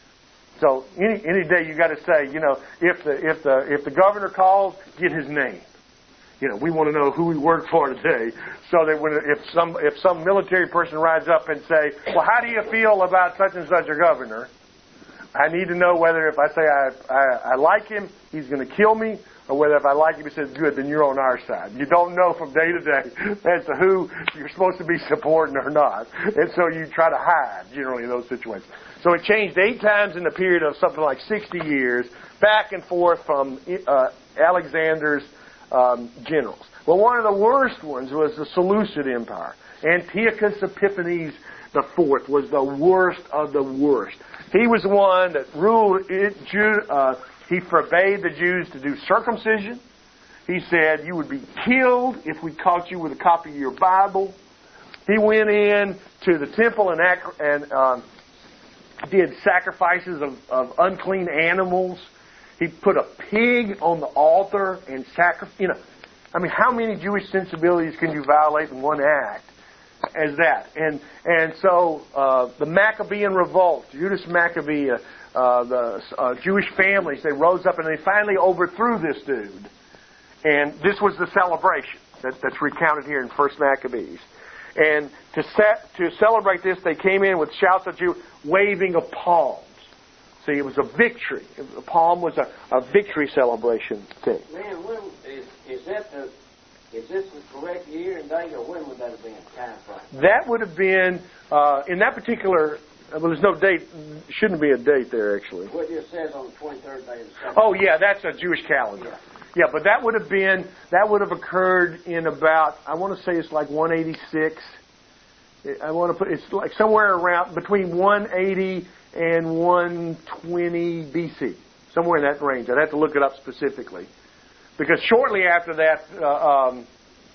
So any any day you got to say, you know, if the if the if the governor calls, get his name. You know, we want to know who we work for today, so that when if some if some military person rides up and say, well, how do you feel about such and such a governor? I need to know whether if I say I, I, I like him, he's going to kill me, or whether if I like him, he says, good, then you're on our side. You don't know from day to day as to who you're supposed to be supporting or not. And so you try to hide, generally, in those situations. So it changed eight times in the period of something like sixty years, back and forth from uh, Alexander's um, generals. Well, one of the worst ones was the Seleucid Empire. Antiochus Epiphanes the Fourth was the worst of the worst. He was the one that ruled it. Uh, he forbade the Jews to do circumcision. He said you would be killed if we caught you with a copy of your Bible. He went in to the temple and, and um, did sacrifices of, of unclean animals. He put a pig on the altar and sacrificed. You know, I mean, how many Jewish sensibilities can you violate in one act? as that. And and so uh, the Maccabean revolt, Judas Maccabee, uh, uh, the uh, Jewish families, they rose up and they finally overthrew this dude. And this was the celebration that, that's recounted here in First Maccabees. And to set, to celebrate this, they came in with shouts of Jew, waving of palms. See, it was a victory. A palm was a, a victory celebration thing. Man, when is, is that the is this the correct year and date, or when would that have been? Time frame? That would have been uh, in that particular. Well, there's no date. Shouldn't be a date there actually. What it says on the twenty-third day of December. Oh yeah, that's a Jewish calendar. Yeah. Yeah, but that would have been that would have occurred in about I want to say it's like one eighty-six. I want to put it's like somewhere around between one eighty and one twenty B C, somewhere in that range. I'd have to look it up specifically, because shortly after that, uh, um,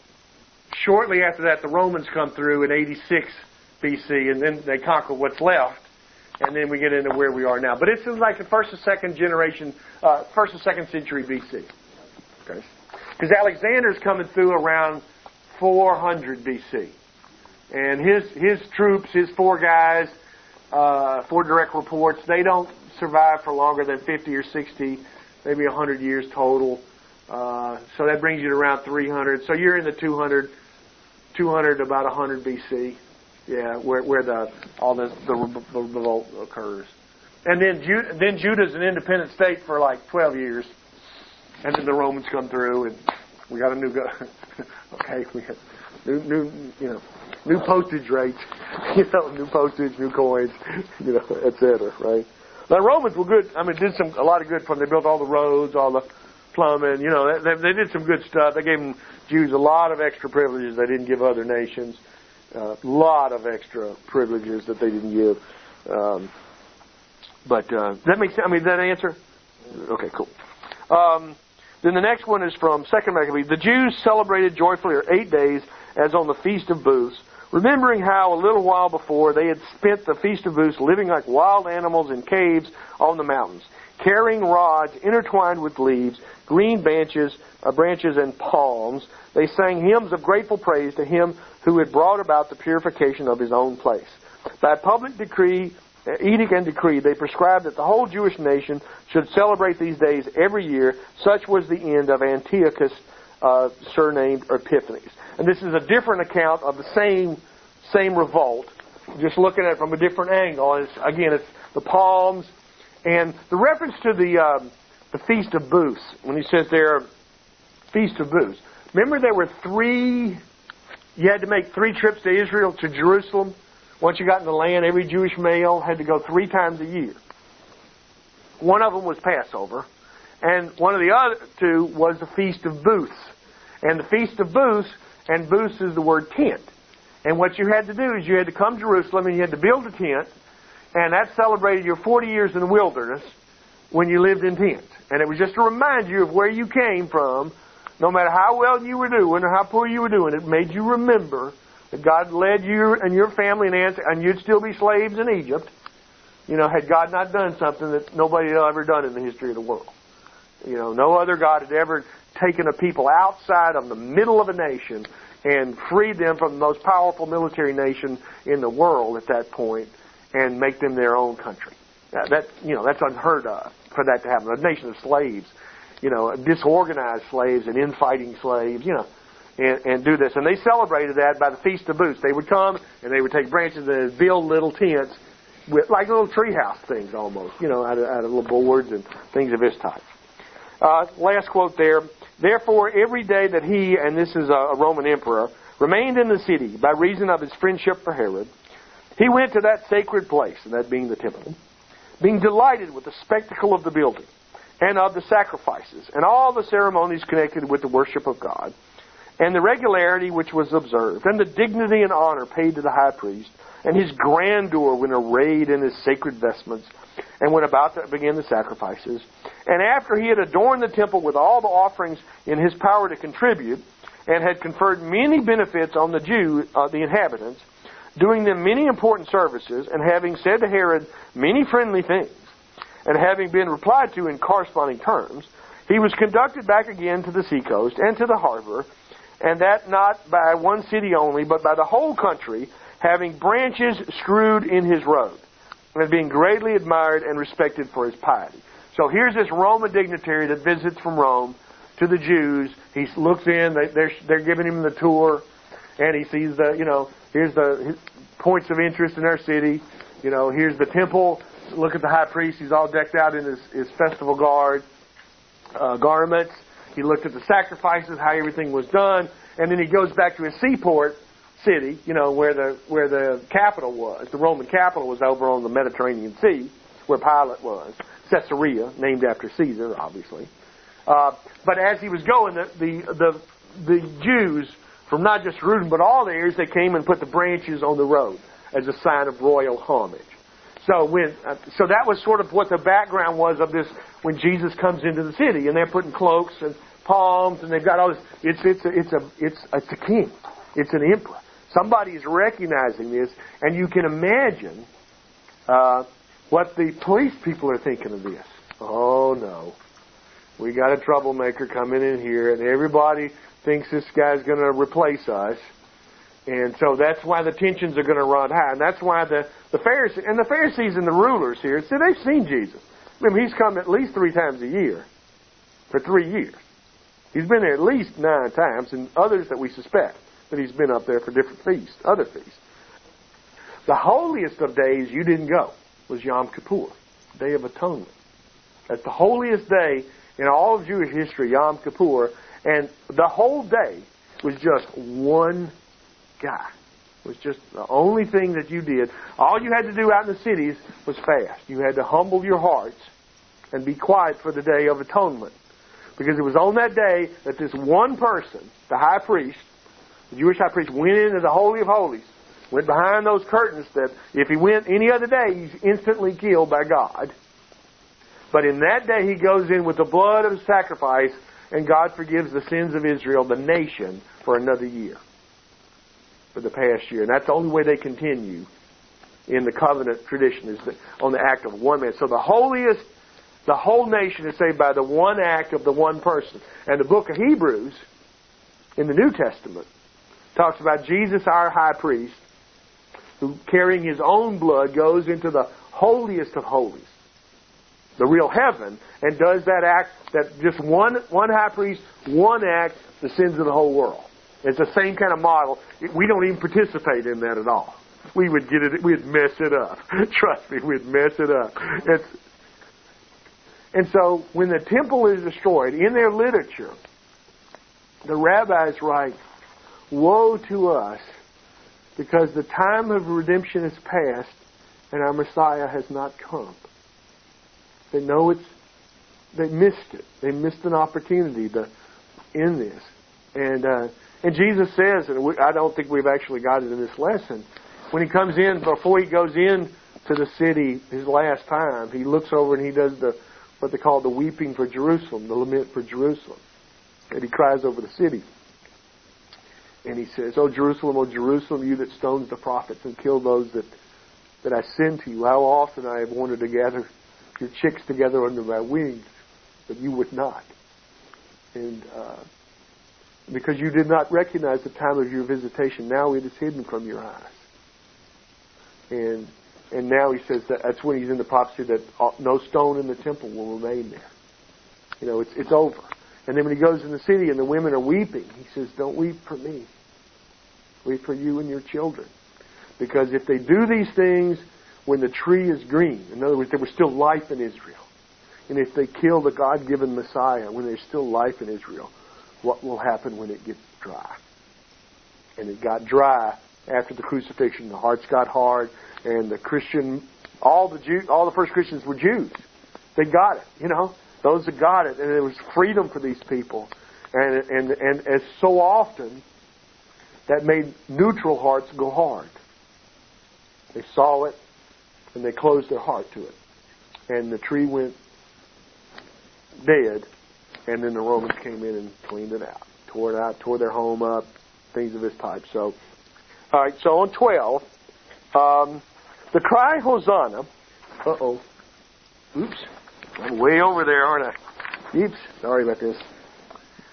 shortly after that, the Romans come through in eighty-six B C, and then they conquer what's left, and then we get into where we are now. But it's like the first or second generation, uh, first or second century B C. Okay, because Alexander's coming through around four hundred B C, and his his troops, his four guys. Uh, for direct reports, they don't survive for longer than fifty or sixty, maybe one hundred years total. Uh, so that brings you to around three hundred. So you're in the two hundred, two hundred to about one hundred B C. Yeah, where where the all the the, the revolt occurs. And then Judah, then Judah's an independent state for like twelve years, and then the Romans come through, and we got a new go- okay, we got new new you know. New postage rates, you know, new postage, new coins, you know, et cetera. Right? The Romans were good. I mean, did some a lot of good for them. They built all the roads, all the plumbing. You know, they, they did some good stuff. They gave them Jews a lot of extra privileges they didn't give other nations. A uh, lot of extra privileges that they didn't give. Um, but uh, that makes sense. I mean, does that answer? Okay, cool. Um, then the next one is from Second Maccabees. The Jews celebrated joyfully for eight days as on the Feast of Booths, remembering how a little while before they had spent the Feast of Booths living like wild animals in caves on the mountains, carrying rods intertwined with leaves, green branches, uh, branches and palms. They sang hymns of grateful praise to Him who had brought about the purification of His own place. By public decree, uh, edict and decree, they prescribed that the whole Jewish nation should celebrate these days every year. Such was the end of Antiochus, uh, surnamed Epiphanes. And this is a different account of the same same revolt, just looking at it from a different angle. And it's, again, it's the palms and the reference to the um, the Feast of Booths. When he says there, Feast of Booths. Remember, there were three. You had to make three trips to Israel to Jerusalem. Once you got in the land, every Jewish male had to go three times a year. One of them was Passover, and one of the other two was the Feast of Booths. And the Feast of Booths. And booths is the word tent. And what you had to do is you had to come to Jerusalem and you had to build a tent. And that celebrated your forty years in the wilderness when you lived in tents. And it was just to remind you of where you came from. No matter how well you were doing or how poor you were doing, it made you remember that God led you and your family and aunts, and you'd still be slaves in Egypt. You know, had God not done something that nobody had ever done in the history of the world. You know, no other God had ever taken a people outside of the middle of a nation and freed them from the most powerful military nation in the world at that point and make them their own country. Now, that, you know, that's unheard of for that to happen. A nation of slaves, you know, disorganized slaves and infighting slaves, you know, and, and do this. And they celebrated that by the Feast of Booths. They would come and they would take branches and build little tents with like little treehouse things almost, you know, out of, out of little boards and things of this type. Uh, last quote there. Therefore, every day that he, and this is a Roman emperor, remained in the city by reason of his friendship for Herod, he went to that sacred place, and that being the temple, being delighted with the spectacle of the building and of the sacrifices and all the ceremonies connected with the worship of God, and the regularity which was observed, and the dignity and honor paid to the high priest, and his grandeur when arrayed in his sacred vestments, and when about to begin the sacrifices. And after he had adorned the temple with all the offerings in his power to contribute, and had conferred many benefits on the Jew, uh, the inhabitants, doing them many important services, and having said to Herod many friendly things, and having been replied to in corresponding terms, he was conducted back again to the seacoast and to the harbor, and that not by one city only, but by the whole country, having branches screwed in his road, and being greatly admired and respected for his piety. So here's this Roman dignitary that visits from Rome to the Jews. He looks in, they, they're, they're giving him the tour, and he sees the, you know, here's the points of interest in their city. You know, here's the temple. Look at the high priest. He's all decked out in his, his festival guard uh, garments. He looked at the sacrifices, how everything was done, and then he goes back to his seaport city, you know, where the where the capital was. The Roman capital was over on the Mediterranean Sea, where Pilate was. Caesarea, named after Caesar, obviously. Uh, but as he was going, the, the the the Jews from not just Jerusalem but all the areas, they came and put the branches on the road as a sign of royal homage. So when uh, so that was sort of what the background was of this when Jesus comes into the city, and they're putting cloaks and palms, and they've got all this. It's it's a, it's a it's it's a king, it's an emperor. Somebody is recognizing this, and you can imagine uh, what the police people are thinking of this. Oh no, we got a troublemaker coming in here, and everybody thinks this guy's going to replace us. And so that's why the tensions are going to run high. And that's why the, the Pharisees, and the Pharisees and the rulers here, see, they've seen Jesus. I mean, he's come at least three times a year for three years. He's been there at least nine times, and others that we suspect that he's been up there for different feasts, other feasts. The holiest of days you didn't go was Yom Kippur, Day of Atonement. That's the holiest day in all of Jewish history, Yom Kippur. And the whole day was just one guy. It was just the only thing that you did. All you had to do out in the cities was fast. You had to humble your hearts and be quiet for the Day of Atonement. Because it was on that day that this one person, the high priest, the Jewish high priest, went into the Holy of Holies, went behind those curtains that if he went any other day, he's instantly killed by God. But in that day, he goes in with the blood of sacrifice, and God forgives the sins of Israel, the nation, for another year. For the past year. And that's the only way they continue in the covenant tradition, is on the act of one man. So the holiest, the whole nation is saved by the one act of the one person. And the book of Hebrews, in the New Testament, talks about Jesus, our high priest, who carrying his own blood goes into the holiest of holies, the real heaven, and does that act, that just one, one high priest, one act, the sins of the whole world. It's the same kind of model. We don't even participate in that at all. We would get it, we'd mess it up. Trust me, we'd mess it up. It's, and so when the temple is destroyed, in their literature, the rabbis write, "Woe to us, because the time of redemption is past, and our Messiah has not come." They know it's, they missed it. They missed an opportunity to in this. And, uh, And Jesus says, and we, I don't think we've actually got it in this lesson, when he comes in, before he goes in to the city his last time, he looks over and he does the what they call the weeping for Jerusalem, the lament for Jerusalem. And he cries over the city. And he says, "O Jerusalem, O Jerusalem, you that stones the prophets and kill those that, that I send to you. How often I have wanted to gather your chicks together under my wings, but you would not. And uh, because you did not recognize the time of your visitation, now it is hidden from your eyes." And and now he says that that's when he's in the prophecy that no stone in the temple will remain there. You know, it's it's over. And then when he goes in the city and the women are weeping, he says, "Don't weep for me. Weep for you and your children. Because if they do these things when the tree is green," in other words, there was still life in Israel. "And if they kill the God-given Messiah when there's still life in Israel, what will happen when it gets dry?" And it got dry after the crucifixion. The hearts got hard, and the Christian, all the Jew, all the first Christians were Jews. They got it, you know, those that got it, and there was freedom for these people. And and and as so often, that made neutral hearts go hard. They saw it, and they closed their heart to it, and the tree went dead. And then the Romans came in and cleaned it out, tore it out, tore their home up, things of this type. So, all right. So on twelve, um, the cry Hosanna. Uh oh. Oops. I'm way over there, aren't I? Oops. Sorry about this.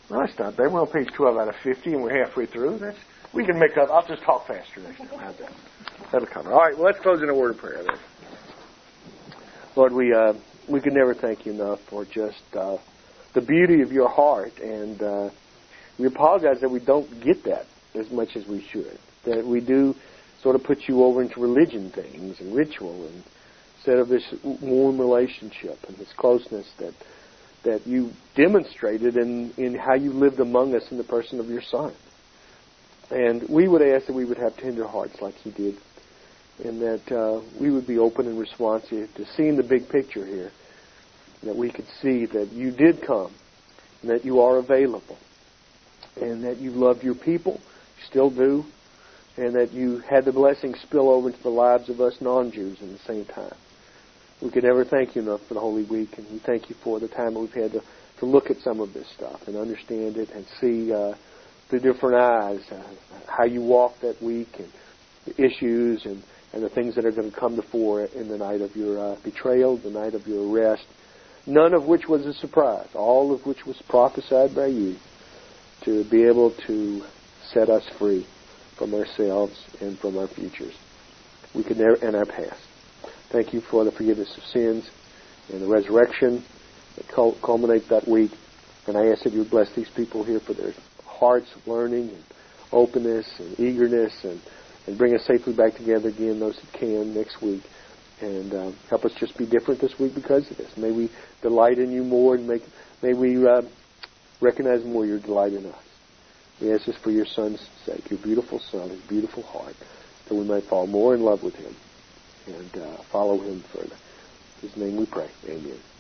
Well, that's not bad. We're on page twelve out of fifty, and we're halfway through. That's we can make up. I'll just talk faster next time. How's that? That'll cover. All right. Well, let's close in a word of prayer then. Lord, we uh, we can never thank you enough for just uh, the beauty of your heart, and uh, we apologize that we don't get that as much as we should. That we do sort of put you over into religion things and ritual, and instead of this warm relationship and this closeness that that you demonstrated in, in how you lived among us in the person of your Son. And we would ask that we would have tender hearts like he did, and that uh, we would be open and responsive to seeing the big picture here, that we could see that you did come, and that you are available, and that you loved your people, you still do, and that you had the blessing spill over into the lives of us non-Jews at the same time. We could never thank you enough for the Holy Week, and we thank you for the time that we've had to, to look at some of this stuff and understand it and see uh, through different eyes uh, how you walked that week and the issues and, and the things that are going to come to fore in the night of your uh, betrayal, the night of your arrest, none of which was a surprise, all of which was prophesied by you to be able to set us free from ourselves and from our futures. We could never, and our past. Thank you for the forgiveness of sins and the resurrection that culminate that week. And I ask that you would bless these people here for their hearts of learning and openness and eagerness, and, and bring us safely back together again, those that can, next week. And uh, help us just be different this week because of this. May we delight in you more, and make, may we uh, recognize more your delight in us. We ask this for your Son's sake, your beautiful Son, his beautiful heart, that we might fall more in love with him and uh, follow him further. In his name we pray. Amen.